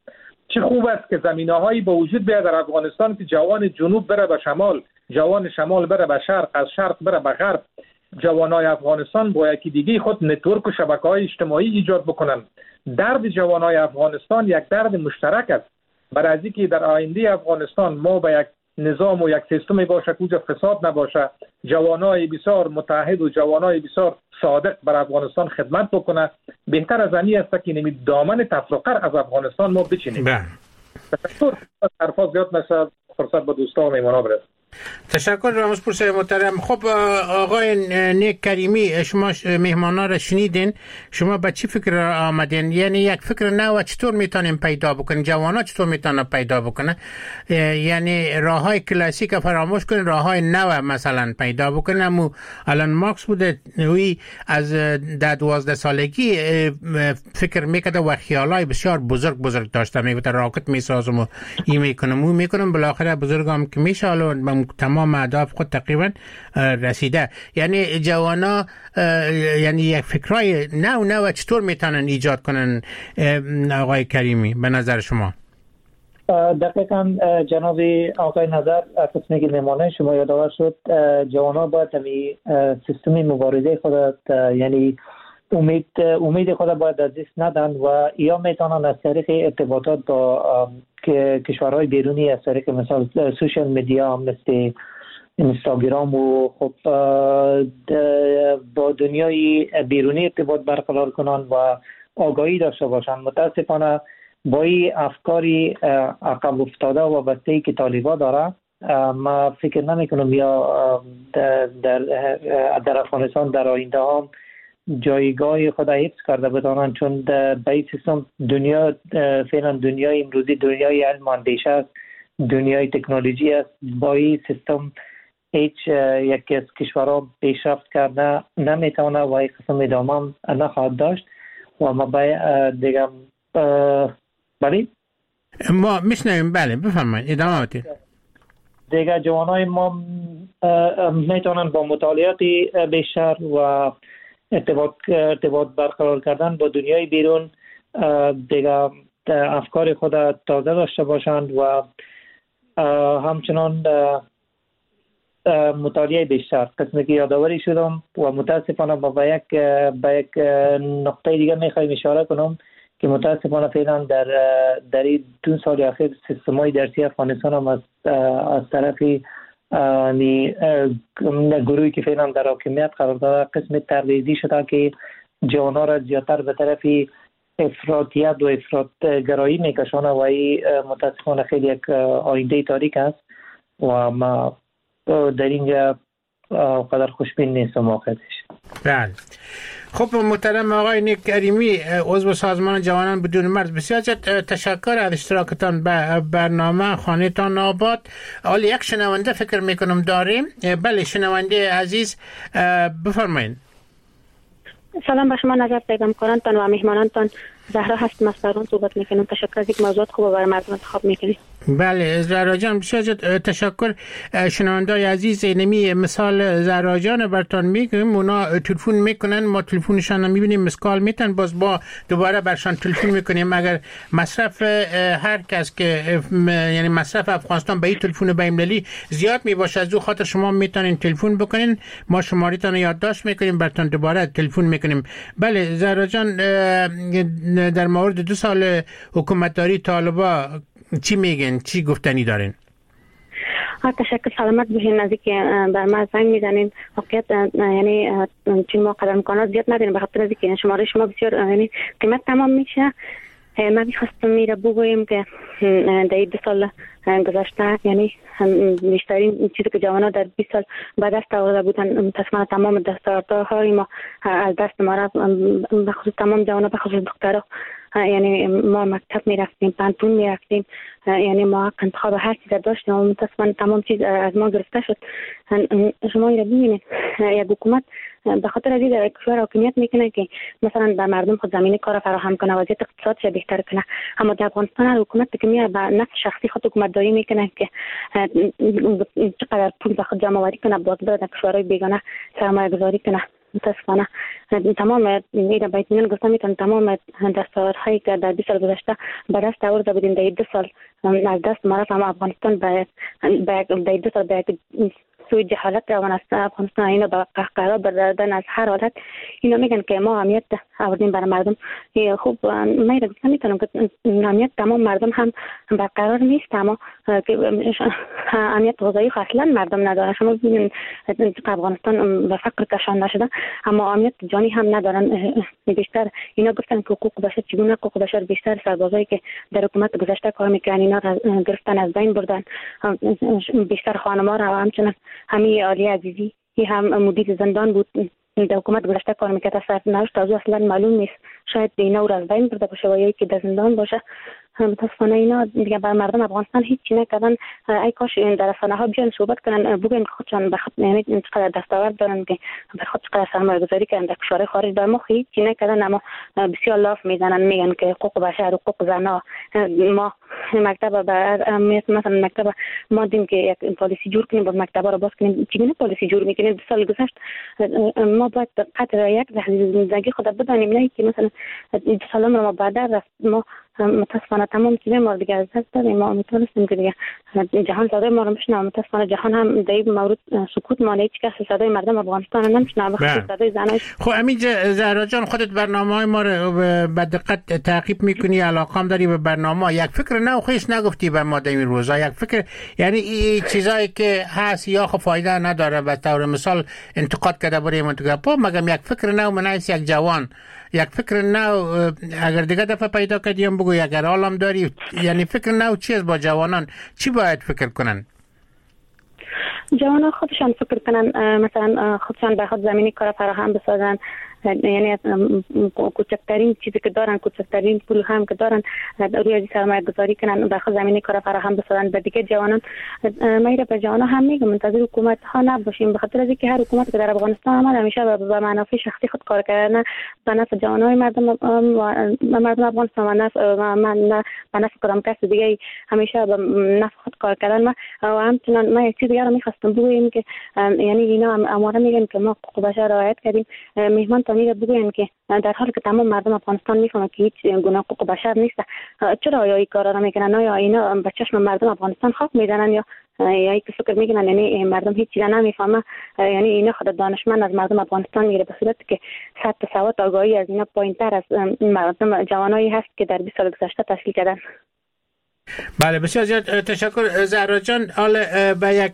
Speaker 4: چه خوب است که زمینه‌هایی با وجود بیاد در افغانستان که جوان جنوب بره به شمال، جوان شمال بره به شرق، از شرق بره به غرب. جوانای افغانستان با یکی دیگه خود نتورک و شبکه‌های اجتماعی ایجاد بکنن. درد جوانای افغانستان یک درد مشترک است. برای از اینکه در آینده افغانستان ما به یک نظام و یک سیستمی باشه که فساد نباشه، جوانای بسیار متحد و جوانای بسیار صادق بر افغانستان خدمت بکنه، بهتر از این است که نمی دامن تفرقه از افغانستان ما بچینیم. بله. تشکر. حرفا زیاد نشه، فرصت به دوستان و مهمانا برسه.
Speaker 3: تشکر رامز پرسه محترم. خب آقای نیک کریمی، شما مهمانا را شنیدین، شما به چی فکر آمدین؟ یعنی یک فکر نو چطور میتونیم پیدا بکنیم؟ جوانا چطور میتونن پیدا بکنن؟ یعنی راه های کلاسیک فراموش کنین، راه های نو مثلا پیدا بکنن. امو الان مارکس بوده وی از ده دوازده سالگی فکر میکرده و خیالای بسیار بزرگ بزرگ داشته، میگفت راکت میسازم و این میکنم و میکنم، بالاخره بزرگم که میشه الان تمام اهداف خود تقریبا رسیده. یعنی جوانا یعنی یک فکرای نو نو چطور میتونن ایجاد کنن آقای کریمی به نظر شما؟
Speaker 7: دقیقاً جناب آقای نظر، قسمی که نمانه شما یادآور شد، جوانا باید همی سیستمی مبارزه خود یعنی امید امید خود باید از دست ندن و یا میتونن از طریق ارتباطات با کشورهای بیرونی، از طریق مثلا سوشال میدیا مثل اینستاگرام و خب با دنیای بیرونی ارتباط برقرار کنن و آگاهی داشته باشن. متاسفانه با این افکاری عقب افتاده و بسته‌ای که طالبان داره، ما فکر نمی کنم یا در, در, در افغانستان در آینده هم جایگاه خود حفظ کرده بدانند، چون به این سیستم دنیا فعلا دنیای امروزی دنیای علم و اندیشه است، دنیای تکنولوژی است. با این سیستم هیچ یک از کشورها پیشرفت کرده نمیتونه و این قسم ادامه نخواهد داشت و ما باید دیگه بله
Speaker 3: ما میشنویم. بله بفرمایید، ادامه بدید.
Speaker 7: دیگه جوانای ما میتونن با مطالعات بیشتر و ارتباط ارتباط برقرار کردن با دنیای بیرون دیگه افکار خود تازه داشته باشند و همچنان مطالعه بیشتر. قسمی که یادآوری شدم و متاسفانه با یک با یک نقطه دیگه میخوایم اشاره کنم که متاسفانه فعلا در در این دو سال اخیر سیستم‌های درسی افغانستان هم از از طرف نی گروهی که فعلا در حاکمیت قرار داره قسم ترویجی شده که جوانا را زیادتر به طرف افراطیت و افراطگرایی میکشانه و این متاسفانه خیلی یک آینده تاریک است و ما در اینجا قدر خوشبین نیستم واقعش.
Speaker 3: بله. خب محترم آقای نیک کریمی، عضو سازمان جوانان بدون مرز، بسیار تشکر از اشتراکتان به برنامه خانه‌تان آباد. حالا یک شنونده فکر میکنم داریم. بله شنونده عزیز بفرمایید.
Speaker 8: سلام به شما نظر پیغام کنانتان و مهمانانتان. زهرا هستم از تهران صحبت میکنم. تشکر از اینکه موضوعات خوب برای مردم انتخاب میکنید.
Speaker 3: بله زهرا جان بسیار تشکر. شنوندای عزیز، نمی مثال زهرا جان براتون میگم، اونا تلفن میکنن، ما تلفنشان میبینیم مسکال میتن، باز با دوباره برشان تلفن میکنیم. اگر مصرف هر کس که یعنی مصرف افغانستان به این تلفن بین‌المللی زیاد میباشه، از او خاطر شما میتونین تلفن بکنین، ما شماره‌تان یادداشت میکنیم براتون دوباره تلفن میکنیم. بله زهرا جان، در مورد دو سال حکومتداری طالبا چی میگن، چی گفتنی دارین؟
Speaker 8: تشکر، سلامت باشین. از اینکه بر ما زنگ میزنین. واقعیت یعنی چون ما قدر امکانات زیاد نداریم، به خاطر اینکه شماره شما بسیار یعنی قیمت تمام میشه. من میخواستم میره بگویم که در این دو سال گذشته یعنی بیشترین چیزی که جوانان در بیست سال به دست آورده بودن، متاسفانه تمام دستاوردهای ما از دست ما رفت، به خصوص تمام جوانان، به خصوص دخترها. یعنی ما مکتب میرفتیم، پانتون میرفتیم، یعنی ما انتخاب هر چیز داشتیم و متاسفانه تمام چیز از ما گرفته شد. شما این را ببینید، یک حکومت به خاطر از این در کشور حاکمیت میکنه که مثلا به مردم خود زمینه کار فراهم کنه، وضعیت اقتصادش بهتر کنه. اما در افغانستان حکومت که میاد به نفع شخصی خود حکومت داری میکنه که چقدر پول به خود جمع آوری کنه، باز بره در کشورهای بیگانه سرمایه گذاری کنه. متاسفانه تمام میره باید من گفتم میتونم تمام دستاوردهایی که در بیست سال گذشته به دست آورده بودیم در دو سال از دست ما رفت. افغانستان به در دو سال به سوی جهالت روان است. افغانستان اینو به قهقرا بردن از هر حالت اینا میگن که ما اهمیت آوردیم برای مردم. خوب من گفتم میتونم که اهمیت تمام مردم هم برقرار نیست، اما اهمیت غذایی اصلا مردم نداره. شما ببینید افغانستان به فقر کشان نشده اما اهمیت جانی هم ندارن. بیشتر اینا گفتن که حقوق بشر چگونه حقوق بشر بیشتر سربازایی که در حکومت گذشته کار میکنن اینا گرفتن از بین بردن. بیشتر خانم‌ها را همچنان همین عالی عزیزی هم مدیر زندان بود در حکومت گذشته کار میکرد. سرنوشت از اصلا معلوم نیست، شاید اینا رو از بین برده باشه و یکی در زندان باشه. متاسفانه اینا دیگه بر مردم افغانستان هیچ نکردن. ای کاش این در رسانه ها بیان صحبت کنن، بگن خودشان به خود یعنی چقدر دستاورد دارن که به خود چقدر سرمایه گذاری کردن در کشور خارج. در ما هیچ نکردن اما بسیار لاف میزنن، میگن که حقوق بشر، حقوق زنها. ما مکتب بر مثلا مکتب ما دیم که یک پالیسی جور کنیم با مکتب رو باز کنیم. چگونه پالیسی جور میکنیم؟ دو سال گذشت ما باید قدر یک لحظه زندگی خود بدانیم، نه که مثلا دو سال رو ما بعد رفت ما متاسفانه تمام چیزی ما دیگه از دست دادیم. ما میتونستیم که دیگه جهان صدای ما رو بشنوه. متاسفانه جهان هم در این مورد سکوت مانه، هیچ کس صدای مردم افغانستان نمیشنوه بخاطر صدای زناش.
Speaker 3: خب امین زهرا جان، خودت برنامه‌های ما رو به دقت تعقیب میکنی، علاقه داری به برنامه. یک فکر نو خویش نگفتی به ما در این روزا، یک فکر یعنی این چیزایی که هست یا خب فایده نداره به طور مثال انتقاد کرده برای من تو گپا، مگم یک فکر نو منایس یک جوان، یک فکر نو اگر دیگه دفعه پیدا کردیم بگو اگر عالم داری، یعنی فکر نو چیز با جوانان چی باید فکر کنن؟
Speaker 8: جوانان خودشان فکر کنن، مثلا خودشان به خود زمینی کار فراهم بسازن، یعنی کوچکترین چیزی که دارن، کوچکترین پول هم که دارن روی سرمایه گذاری کنن، به خود زمینی کار فراهم بسازن. به دیگه جوانان میره به جوانان هم میگم منتظر حکومت ها نباشیم، به خاطر اینکه هر حکومت که در افغانستان آمد همیشه به منافع شخصی خود کار کرده، به نفع جوانای مردم مردم افغانستان و نفع من به نفع کدام کس دیگه همیشه به نفع خود کار کردن. و همچنان من یک چیز دیگه رو میخواستم بگم که یعنی اینا اماره میگن که ما حقوق بشر رعایت کردیم. مهمان میگه بگوین که در حالی که تمام مردم افغانستان میفهمن که هیچ گناه حقوق بشر نیست، چرا آیا این کارا رو میکنن؟ آیا اینا به چشم مردم افغانستان خواب میزنن یا یا یک فکر میکنن یعنی مردم هیچ چیزا نمیفهمه؟ یعنی اینا خود دانشمند از مردم افغانستان میگیره به صورتی که سطح سواد آگاهی از اینا پایینتر از مردم جوانایی هست که در بیست سال گذشته تحصیل کردن.
Speaker 3: بله بسیار زیاد تشکر زهرا جان. حالا به یک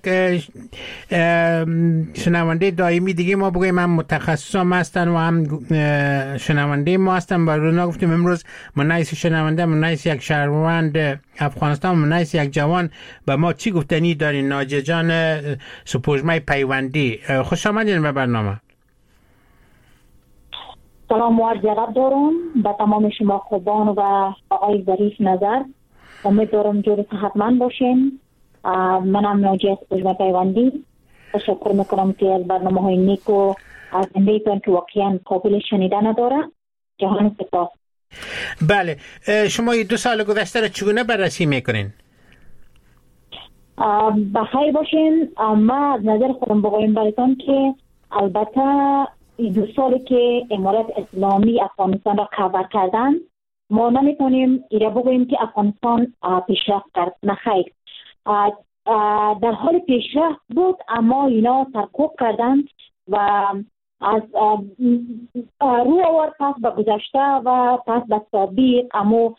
Speaker 3: شنونده دائمی دیگه ما بگویم، من متخصصم هستن و هم شنونده ما هستن. با رونا گفتیم امروز منایس شنونده، منایس یک شهروند افغانستان، منایس یک جوان به ما چی گفتنی دارین؟ ناجی جان سپوږمۍ پیوندی، خوش آمدین به برنامه.
Speaker 9: سلام و عرض ادب دارم به تمام شما خوبان و آقای ظریف نظر. امیدوارم جور صحتمند باشین. منم ناجی سپوږمۍ پیوندی. تشکر میکنم که از برنامه های نیک و از زندگیتون که واقعا قابل شنیدن نداره. جهان سپاس.
Speaker 3: بله، شما دو سال گذشته رو چگونه بررسی میکنین؟
Speaker 9: بخیر باشین. ما از نظر خودم بگویم براتون که البته این دو سالی که امارات اسلامی افغانستان را کاور کردن، ما نمیتونیم ایره بگوییم که افغانستان پیشرفت کرد. نخیر، در حال پیشرفت بود اما اینا سرکوب کردن و از رو آور پس به گذشته و پس به سابق امو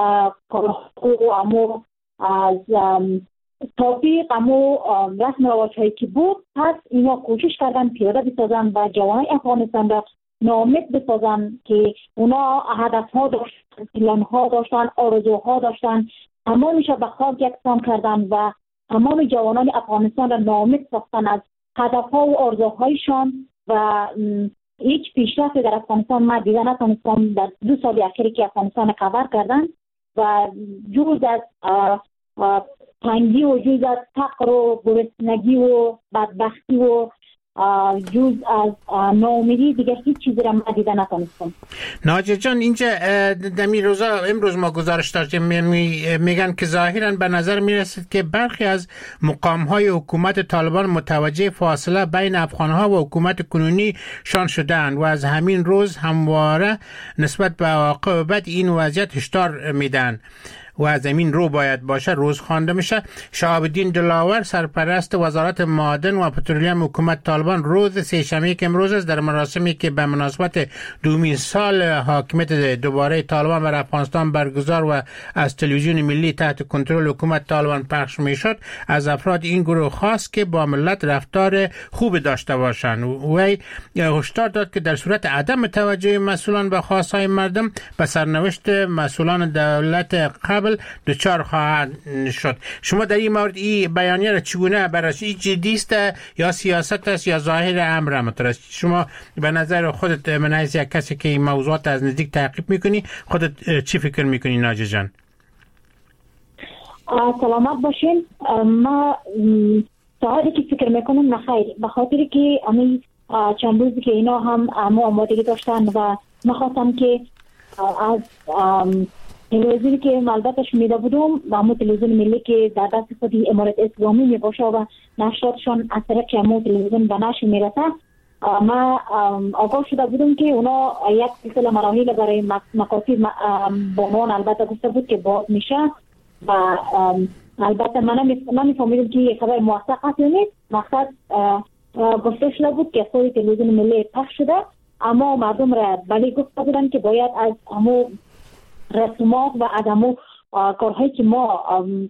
Speaker 9: امو از سابق امو رسم رواج هایی که بود، پس اینا کوشش کردن پیاده بسازن و جوان افغانستان را ناامید بسازن که اونا هدف ها داشتن، پلان ها داشتن، آرزوها داشتن، تمامش به خاک یکسان کردن و تمام جوانان افغانستان را ناامید ساختن از هدف ها و آرزوهایشان و هیچ پیشرفتی در افغانستان ما دیده نتونستم در دو سال اخیری که افغانستان کاور کردن و جز از تنگی و جز از فقر و گرسنگی و بدبختی و جز از ناامیدی دیگه هیچ چیزی را ما دیده نتونستم.
Speaker 3: ناجی جان، اینجا دمی روزا امروز ما گزارش داشتیم میگن که ظاهرا به نظر میرسید که برخی از مقام های حکومت طالبان متوجه فاصله بین افغان ها و حکومت کنونی شان شدند و از همین روز همواره نسبت به عاقبت این وضعیت هشدار میدن و از زمین رو باید باشه روز خوانده میشه. شهاب الدین دلاور سرپرست وزارت معادن و پترولیم حکومت طالبان روز سه‌شنبه که امروز است در مراسمی که به مناسبت دومین سال حاکمیت دوباره طالبان بر افغانستان برگزار و از تلویزیون ملی تحت کنترل حکومت طالبان پخش میشد از افراد این گروه خواست که با ملت رفتار خوب داشته باشند. وی هشدار داد که در صورت عدم توجه مسئولان به خواستهای مردم به سرنوشت مسئولان دولت قبل دچار خواهند شد. شما در این مورد این بیانیه را چگونه بررسی جدی است یا سیاست است یا ظاهر امر مترست؟ شما به نظر خودت من از یک کسی که این موضوعات از نزدیک تعقیب میکنی خودت چی فکر میکنی ناجی جان؟
Speaker 9: سلامت باشین. ما ساعتی که فکر میکنم نخیر، به خاطر که امی چند روزی که اینا هم امو آمادگی داشتن و نخواستم که از تلویزیونی که البته شنیده بودم و همون تلویزیون ملی که در دست خودی امارت اسلامی می باشه و نشراتشان از طریق همون تلویزیون به نشر میرسه، ما آگاه شده بودم که اونا یک سلسله مراحل برای مقاصد با من البته گفته بود که باز میشه و البته من نمیفهمیدم که یک خبر موثق هست نیست. مقصد گفته شده بود که خود تلویزیون ملی پخش شده، اما مردم را ولی گفته بودن که باید از همون رسومات و عدم کارهایی که ما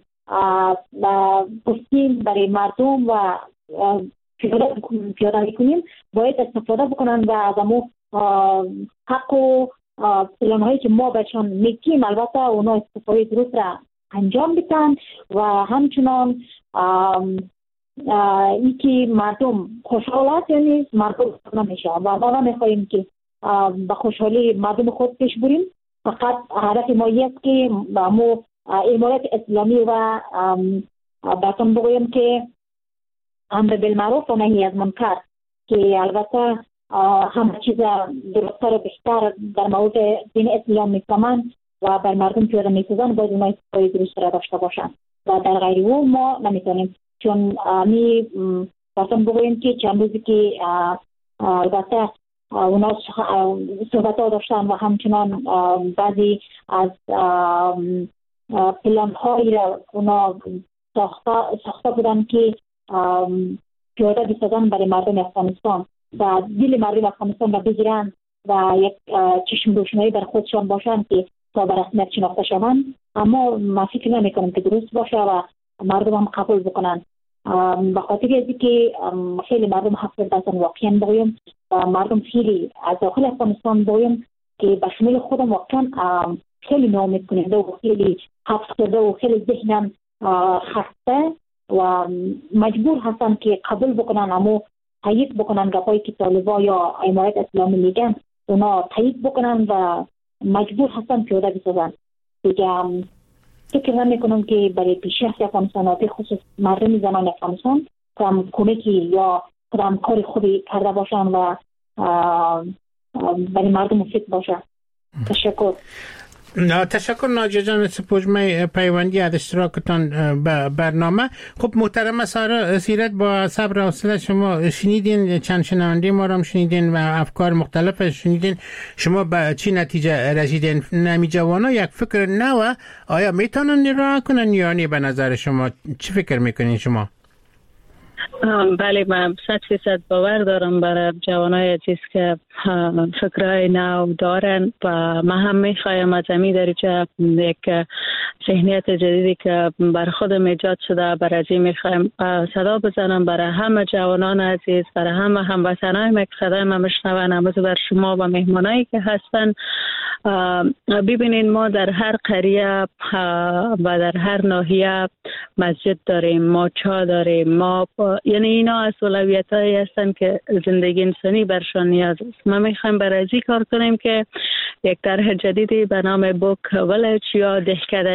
Speaker 9: گفتیم برای مردم و پیاده میکنیم باید استفاده بکنن و عدم حق و پلانهایی که ما بهشان میگیم البته اونا استفاده درست را انجام بدن و همچنان ای که مردم خوشحال هست یعنی مردم نمیشه و ما نمیخواهیم که به خوشحالی مردم خود پیش بریم. فقط هدف ما است که ما امارت اسلامی و باتون بگویم که امر بالمعروف و نهی از منکر که البته همه چیز درست‌تر و بهتر در مورد دین اسلام میفهمن و بر مردم پیاده میسازن باید اونها استفاده درست را داشته باشن و در غیر او ما نمیتونیم. چون می باتون بگویم که چند روزی که البته اونا صحبت ها داشتن و همچنان بعضی از پلان هایی را اونا ساخته بودن که پیاده بسازن برای مردم افغانستان و دل مردم افغانستان را بگیرن و یک چشم روشنایی بر خودشان باشن که تا به رسمیت شناخته شوند. اما ما فکر نمی کنم که درست باشه و مردم هم قبول بکنن. به خاطر از اینکه خیلی مردم حق داشتن واقعا بگویم مردم خیلی از داخل افغانستان بگویم که به شمول خودم واقعا خیلی ناامید کننده و خیلی حبس کرده و خیلی ذهنم خسته و مجبور هستن که قبول بکنن اما تایید بکنن گپایی که طالبا یا امارت اسلامی میگن اونا تایید بکنن و مجبور هستن پیاده بسازن. دیگه فکر نمی‌کنم که برای پیشرفت افغانستان و به خصوص مردم زنان افغانستان کدام کمکی یا کدام کار خوبی کرده باشن و برای مردم مفید باشه. تشکر.
Speaker 3: نه تشکر ناجی جان، سپوجمه پیوندی از اشتراکتان به برنامه. خب محترم سیرت، با صبر و حوصله شما شنیدین، چند شنونده ما را شنیدین و افکار مختلف شنیدین. شما به چی نتیجه رسیدین؟ نمی جوانا یک فکر نو آیا میتونن راه کنن یا نه؟ به نظر شما چی فکر میکنین شما؟
Speaker 5: بله، من صد فیصد باور دارم برای جوانای عزیز که فکرهای نو دارن و من هم میخوایم از همین درجه یک ذهنیت جدیدی که بر خودم ایجاد شده برای این میخوایم صدا بزنم برای همه جوانان عزیز، برای همه هموطنای که صدای ما میشنون، امروز بر شما و مهمانایی که هستن. ببینین ما در هر قریه و در هر ناحیه مسجد داریم، ما چا داریم، ما یعنی اینا از اولویت هایی هستن که زندگی انسانی برشان نیاز است. ما میخوایم برای این کار کنیم که یک طرح جدیدی به نام بوک ویلیج یا دهکده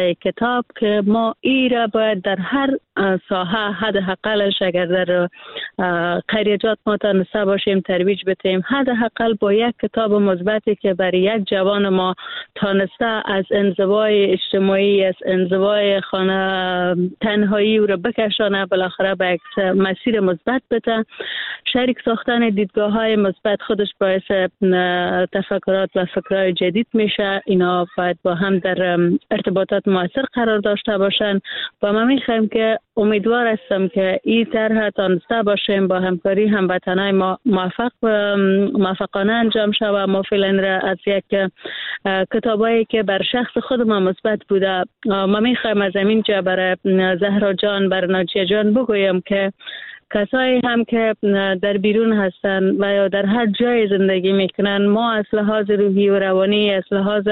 Speaker 5: مطالعه کتاب که ما ای را باید در هر ساحه حداقلش اگر در قریجات ما تانسته باشیم ترویج بتیم، حداقل با یک کتاب مثبتی که برای یک جوان ما تانسته از انزوای اجتماعی، از انزوای خانه تنهایی او را بکشانه، بالاخره به یک مسیر مثبت بده. شریک ساختن دیدگاه های مثبت خودش باعث تفکرات و فکرهای جدید میشه. اینا باید با هم در ارتباطات مؤثر قرار داشته باشن و ما میخوایم که امیدوار هستم که این طرح تانسته باشیم با همکاری هموطنای ما موفق موفقانه انجام شود. ما فعلا را از یک کتابایی که بر شخص خود ما مثبت بوده ما میخوایم از همین جا برای زهرا جان، بر ناجیه جان بگویم که کسایی هم که در بیرون هستن و یا در هر جای زندگی میکنن، ما از لحاظ روحی و روانی، از لحاظ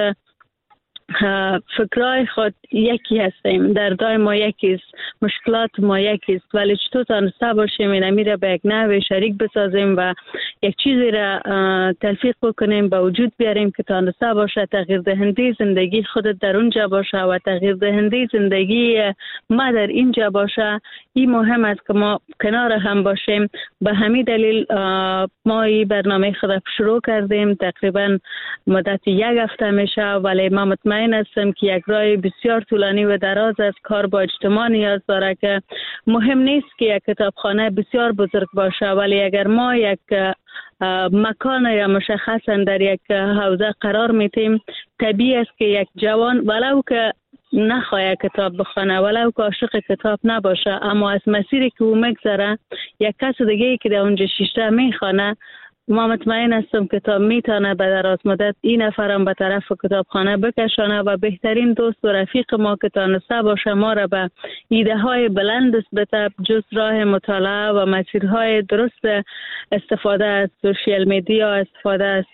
Speaker 5: فکرای خود یکی هستیم، دردای ما یکیست، مشکلات ما یکیست، ولی چطور تانسته باشیم این امیره به یک نوع شریک بسازیم و یک چیزی را تلفیق بکنیم به وجود بیاریم که تانسته باشه تغییر دهنده زندگی خودت در اونجا باشه و تغییر دهنده زندگی ما در اینجا باشه. این مهم است که ما کنار هم باشیم. به همین دلیل ما این برنامه خود شروع کردیم، تقریبا مدت یک هفته میشه، ولی ما مطمئن هستم که یک راه بسیار طولانی و دراز از کار با اجتماع نیاز داره که مهم نیست که یک کتابخانه بسیار بزرگ باشه، ولی اگر ما یک مکان یا مشخصا در یک حوزه قرار میتیم، طبیعی است که یک جوان ولو که نخواهد کتاب بخونه، ولو که عاشق کتاب نباشه، اما از مسیری که او مگذره یک کس دیگه که در اونجا شیشته میخونه، ما مطمئن هستم کتاب میتونه به دراز مدت این نفرم به طرف کتابخانه بکشانه و بهترین دوست و رفیق ما که تانسته باشه ما را به ایده های بلند بده، جز راه مطالعه و مسیرهای درست استفاده از سوشیل میدیا، استفاده از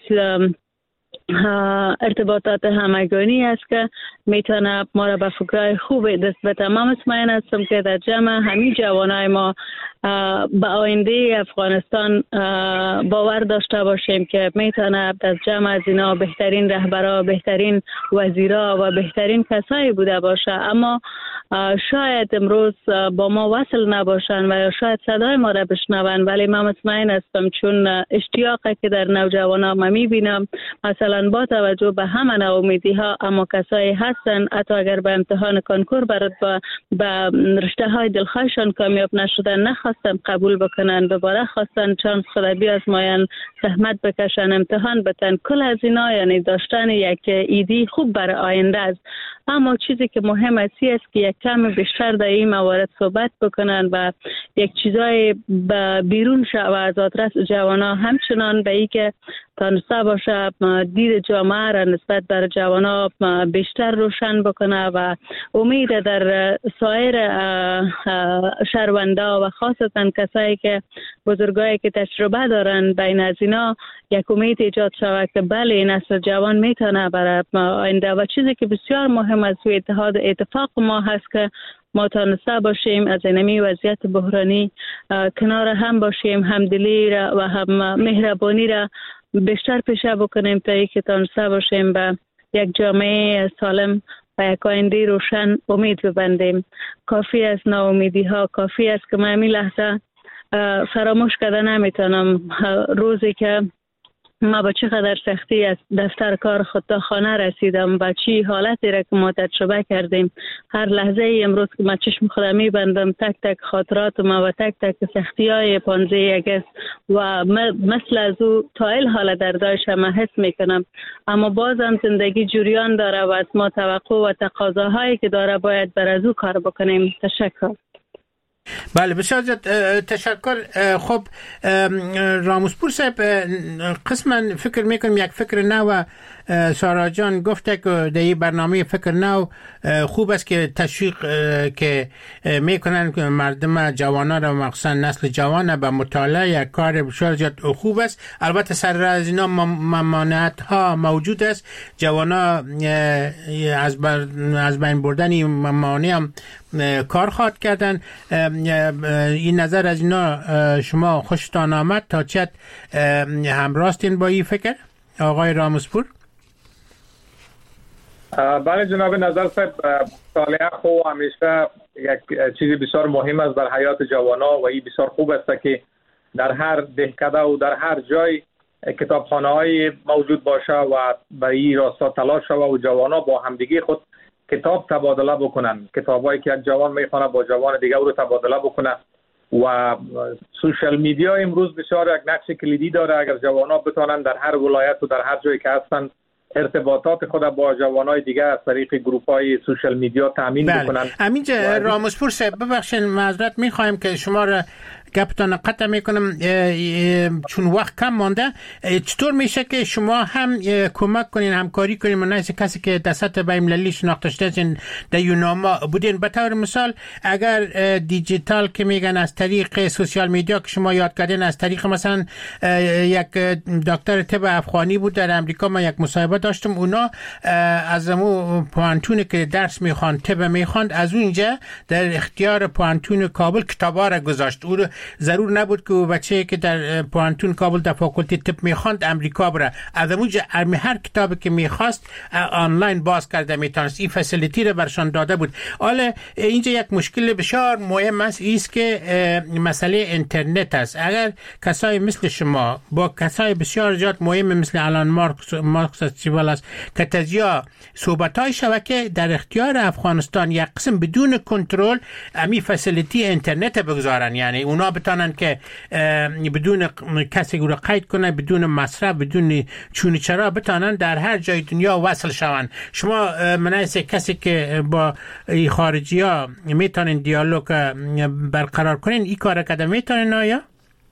Speaker 5: ارتباطات همگانی است که میتونه ما را به فکرهای خوب دست بده. ما مطمئن هستم که در جمع همین جوانای ما به آینده افغانستان باور داشته باشیم که میتونه در جمع از اینا بهترین رهبرا، بهترین وزیرا و بهترین کسایی بوده باشه، اما شاید امروز با ما وصل نباشن و یا شاید صدای ما را بشنون، ولی من مطمئن هستم چون اشتیاقی که در نوجوانان ما میبینم، مثلا با توجه به همه ناامیدی ها، اما کسایی هستن حتی اگر به امتحان کنکور برد با به رشته های دلخواهشان کامیاب نشدن، نخواستن قبول بکنن، دوباره خواستن چانس خدا بیازماین، زحمت بکشن، امتحان بتن. کل از اینا یعنی داشتن یک ایدی خوب برای آینده است، اما چیزی که مهم است است که یک کم بیشتر در این موارد صحبت بکنن و یک چیزای بیرون شو از آدرس جوانا، همچنان به ای که تانسته باشه دید جامعه را نسبت بر جوانا بیشتر روشن بکنه و امید در سایر شهروندا و خاصتا کسایی که بزرگایی که تجربه دارن بین از اینا یک امید ایجاد شود که بله نسل جوان میتونه برای آینده. و چیزی که بسیار مهم است و اتحاد اتفاق ما هست که ما تانسته باشیم از اینمی وضعیت بحرانی کنار هم باشیم، همدلی را و هم مهربانی را بیشتر پیشه بکنیم تا ای که تانسته باشیم به یک جامعه سالم و یک آینده روشن امید ببندیم. کافی از ناامیدی ها، کافی است که من همین لحظه فراموش کرده نمیتونم روزی که ما با چقدر سختی از دفتر کار خود تا خانه رسیدم و چی حالتی را که ما تجربه کردیم. هر لحظه ای امروز که من چشم خودم میبندم تک تک خاطرات ما و تک تک سختی های پانزده اگست و مثل از او تا این حال دردایش ما حس میکنم، اما بازم زندگی جریان داره و از ما توقع و تقاضاهایی که داره باید بر از او کار بکنیم. تشکر.
Speaker 3: بله بسیار تشکر. خب راموسپور صاحب، قسما فکر میکنم یک فکر نو سارا جان گفته که در این برنامه فکر نو خوب است که تشویق که میکنن که مردم جوانان را مخصوصا نسل جوان به مطالعه یک کار بسیار زیاد خوب است. البته سر از اینا ممانعت ها موجود است. جوانا از از بین بردن این ممانع هم کار خواهد کردن. این نظر از اینا شما خوشتان آمد؟ تا چت همراستین با این فکر آقای راموسپور؟
Speaker 4: بله جناب نظر صاحب، مطالعه خو همیشه یک چیز بسیار مهم است در حیات جوانان و این بسیار خوب است که در هر دهکده و در هر جای کتابخانه های موجود باشه و برای این راستا تلاش شود و جوانان با همدیگه خود کتاب تبادله بکنن. کتابایی که یک جوان میخونه با جوان دیگه رو تبادله بکنه و سوشال میدیا امروز بسیار یک نقش کلیدی داره. اگر جوانان بتونن در هر ولایت و در هر جایی که هستن ارتباطات خود با جوانای دیگه از طریق گروپ‌های سوشال میدیا تامین
Speaker 3: بله.
Speaker 4: بکنن.
Speaker 3: همینجا راموسپور صاحب ببخشید معذرت میخوایم که شما را گپتان قطع میکنم چون وقت کم مانده. چطور میشه که شما هم کمک کنین، همکاری کنین مناسب کسی که در سطح بین‌المللی شناخته شده در یوناما بودین؟ به طور مثال اگر دیجیتال که میگن از طریق سوشال میدیا که شما یاد کردین، از طریق مثلا یک دکتر طب افغانی بود در امریکا، ما یک مصاحبه داشتم، اونا از امو پوانتون که درس میخوان طب میخواند از اونجا در اختیار پوانتون کابل کتابا را گذاشت. او ضرور نبود که بچه که در پوانتون کابل در فاکولتی طب میخواند امریکا بره، از اونجا هر کتابی که میخواست آنلاین باز کرده میتونست. این فسیلیتی رو برشان داده بود. حالا اینجا یک مشکل بسیار مهم است، ایست که مسئله اینترنت است. اگر کسای مثل شما با کسای بسیار زیاد مهم مثل آلان مارکس مارکس استیوال است که تجیا صحبت‌های شبکه در اختیار افغانستان یک قسم بدون کنترل امی فسیلیتی اینترنت بگذارن، یعنی اونا بتانن که بدون کسی رو قید کنه، بدون مصرف، بدون چون چرا بتانن در هر جای دنیا وصل شون. شما مناسب کسی که با خارجی ها میتونین دیالوگ برقرار کنین، این کار کده میتونین آیا؟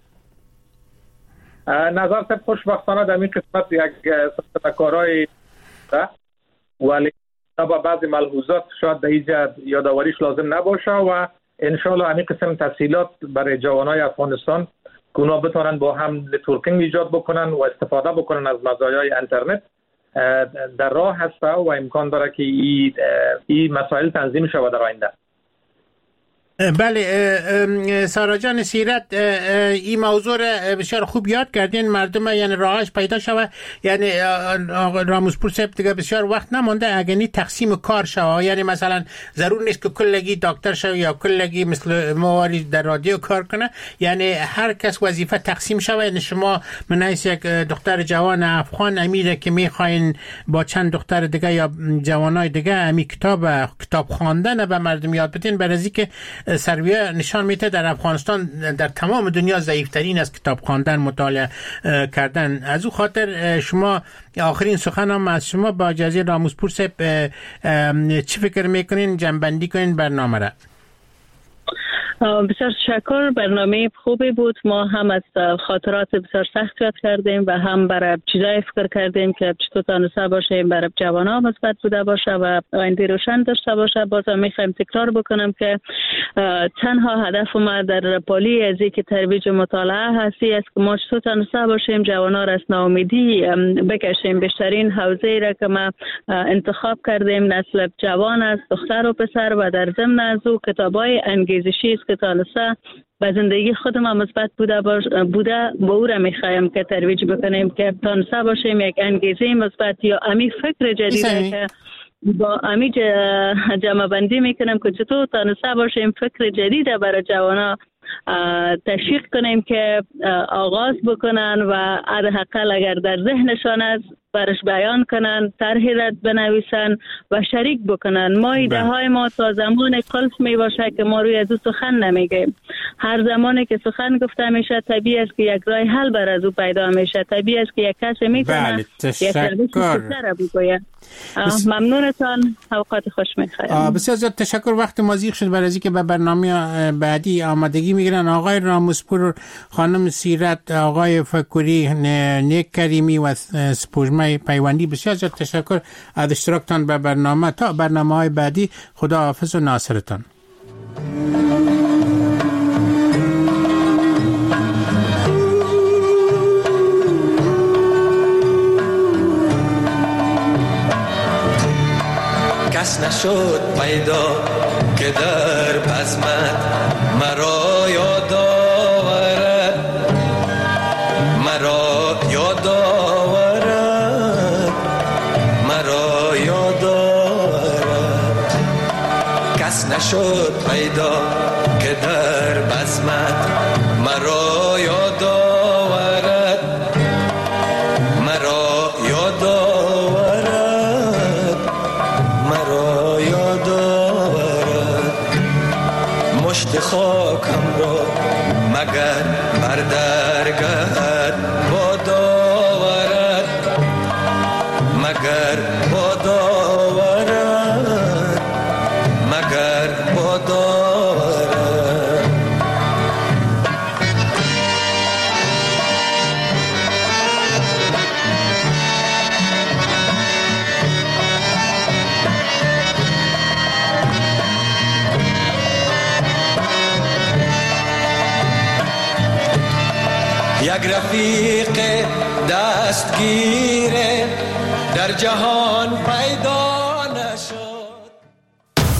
Speaker 4: نظر صاحب خوشبختانه در این قسمت یک سرکارهای ده ولی با بعضی ملحوظات شاید در اینجا یادآوریش لازم نباشه و انشالله همین قسم تسهیلات برای جوانای افغانستان که اونا بتونن با هم نتورکینگ ایجاد بکنن و استفاده بکنن از مزایای اینترنت در راه هست و امکان داره که این ای مسائل تنظیم شود در آینده.
Speaker 3: بله سارا جان سیرت، این موضوع بسیار خوب یاد کردین مردم، یعنی راهش پیدا شود. یعنی راموسپور صاحب دیگه بسیار وقت نمانده اگه تقسیم کار شود، یعنی مثلا ضرور نیست که کلگی دکتر شود یا کلگی مثل مواری در رادیو کار کنه، یعنی هر کس وظیفه تقسیم شود. یعنی شما منایس یک دختر جوان افغان امیره که میخواین با چند دختر دیگه یا جوانای دیگه امی کتاب کتاب خواندن به مردم یاد بدین، برای که سرویه نشان میده در افغانستان در تمام دنیا ضعیفترین از کتاب خواندن مطالعه کردن. از او خاطر شما آخرین سخن هم از شما با اجازه راموسپور صاحب چی فکر میکنین جنبندی کنین برنامه را؟
Speaker 5: بسیار تشکر، برنامه خوبی بود. ما هم از خاطرات بسیار سخت یاد کردیم و هم برای چیزای فکر کردیم که چطور تانسته باشیم برای جوانان مثبت بوده باشه و آینده روشن داشته باشه. بازم میخوایم تکرار بکنم که تنها هدف ما در پالی از که ترویج مطالعه هستی است که ما چطور تانسته باشیم جوانان را از ناامیدی بکشیم. بیشترین حوزه را که ما انتخاب کردیم نسل جوان است، دختر و پسر، و در ضمن از او کتابای انگیزشی است که تانسته به زندگی خود ما مثبت بوده بوده با او را میخوایم که ترویج بکنیم که تانسته باشیم یک انگیزه مثبت یا امی فکر جدید که با امی جمع بندی میکنم که چطور تانسته باشیم فکر جدید برای جوانا تشویق کنیم که آغاز بکنن و حداقل اگر در ذهنشان است برش بیان کنن، طرحی را بنویسن و شریک بکنن. ما ایده های ما تا زمان قلف می باشه که ما روی از او سخن نمیگیم. هر زمانی که سخن گفته میشه طبیعی است که یک راه حل بر از او پیدا میشه. طبیعی است که یک کسی میتونه یک سرویس بسیار بگوید. ممنونتان، اوقات خوش میخوایم.
Speaker 3: بسیار زیاد تشکر. وقت ما زیغ شد برای اینکه به برنامه بعدی آمادگی میگیرن. آقای راموسپور، خانم سیرت، آقای فکوری، نیک کریمی و سپوږمۍ پیوندی، بسیار زیاد تشکر از اشتراکتان به برنامه. تا برنامه های بعدی، خدا حافظ و ناصرتان.
Speaker 10: کس نشد پیدا که در بزمت مرا یاد آورد، مرا یاد آورد، مرا یاد آورد. کس نشد پیدا که در بزمت مرا یاد آورد، مرا یاد آورد، مرا یاد آورد. مشت خاکم را مگر بر درگهت باد آورد، مگر باد آورد، مگر باد آورد. یک رفیق دستگیر در جهان پیدا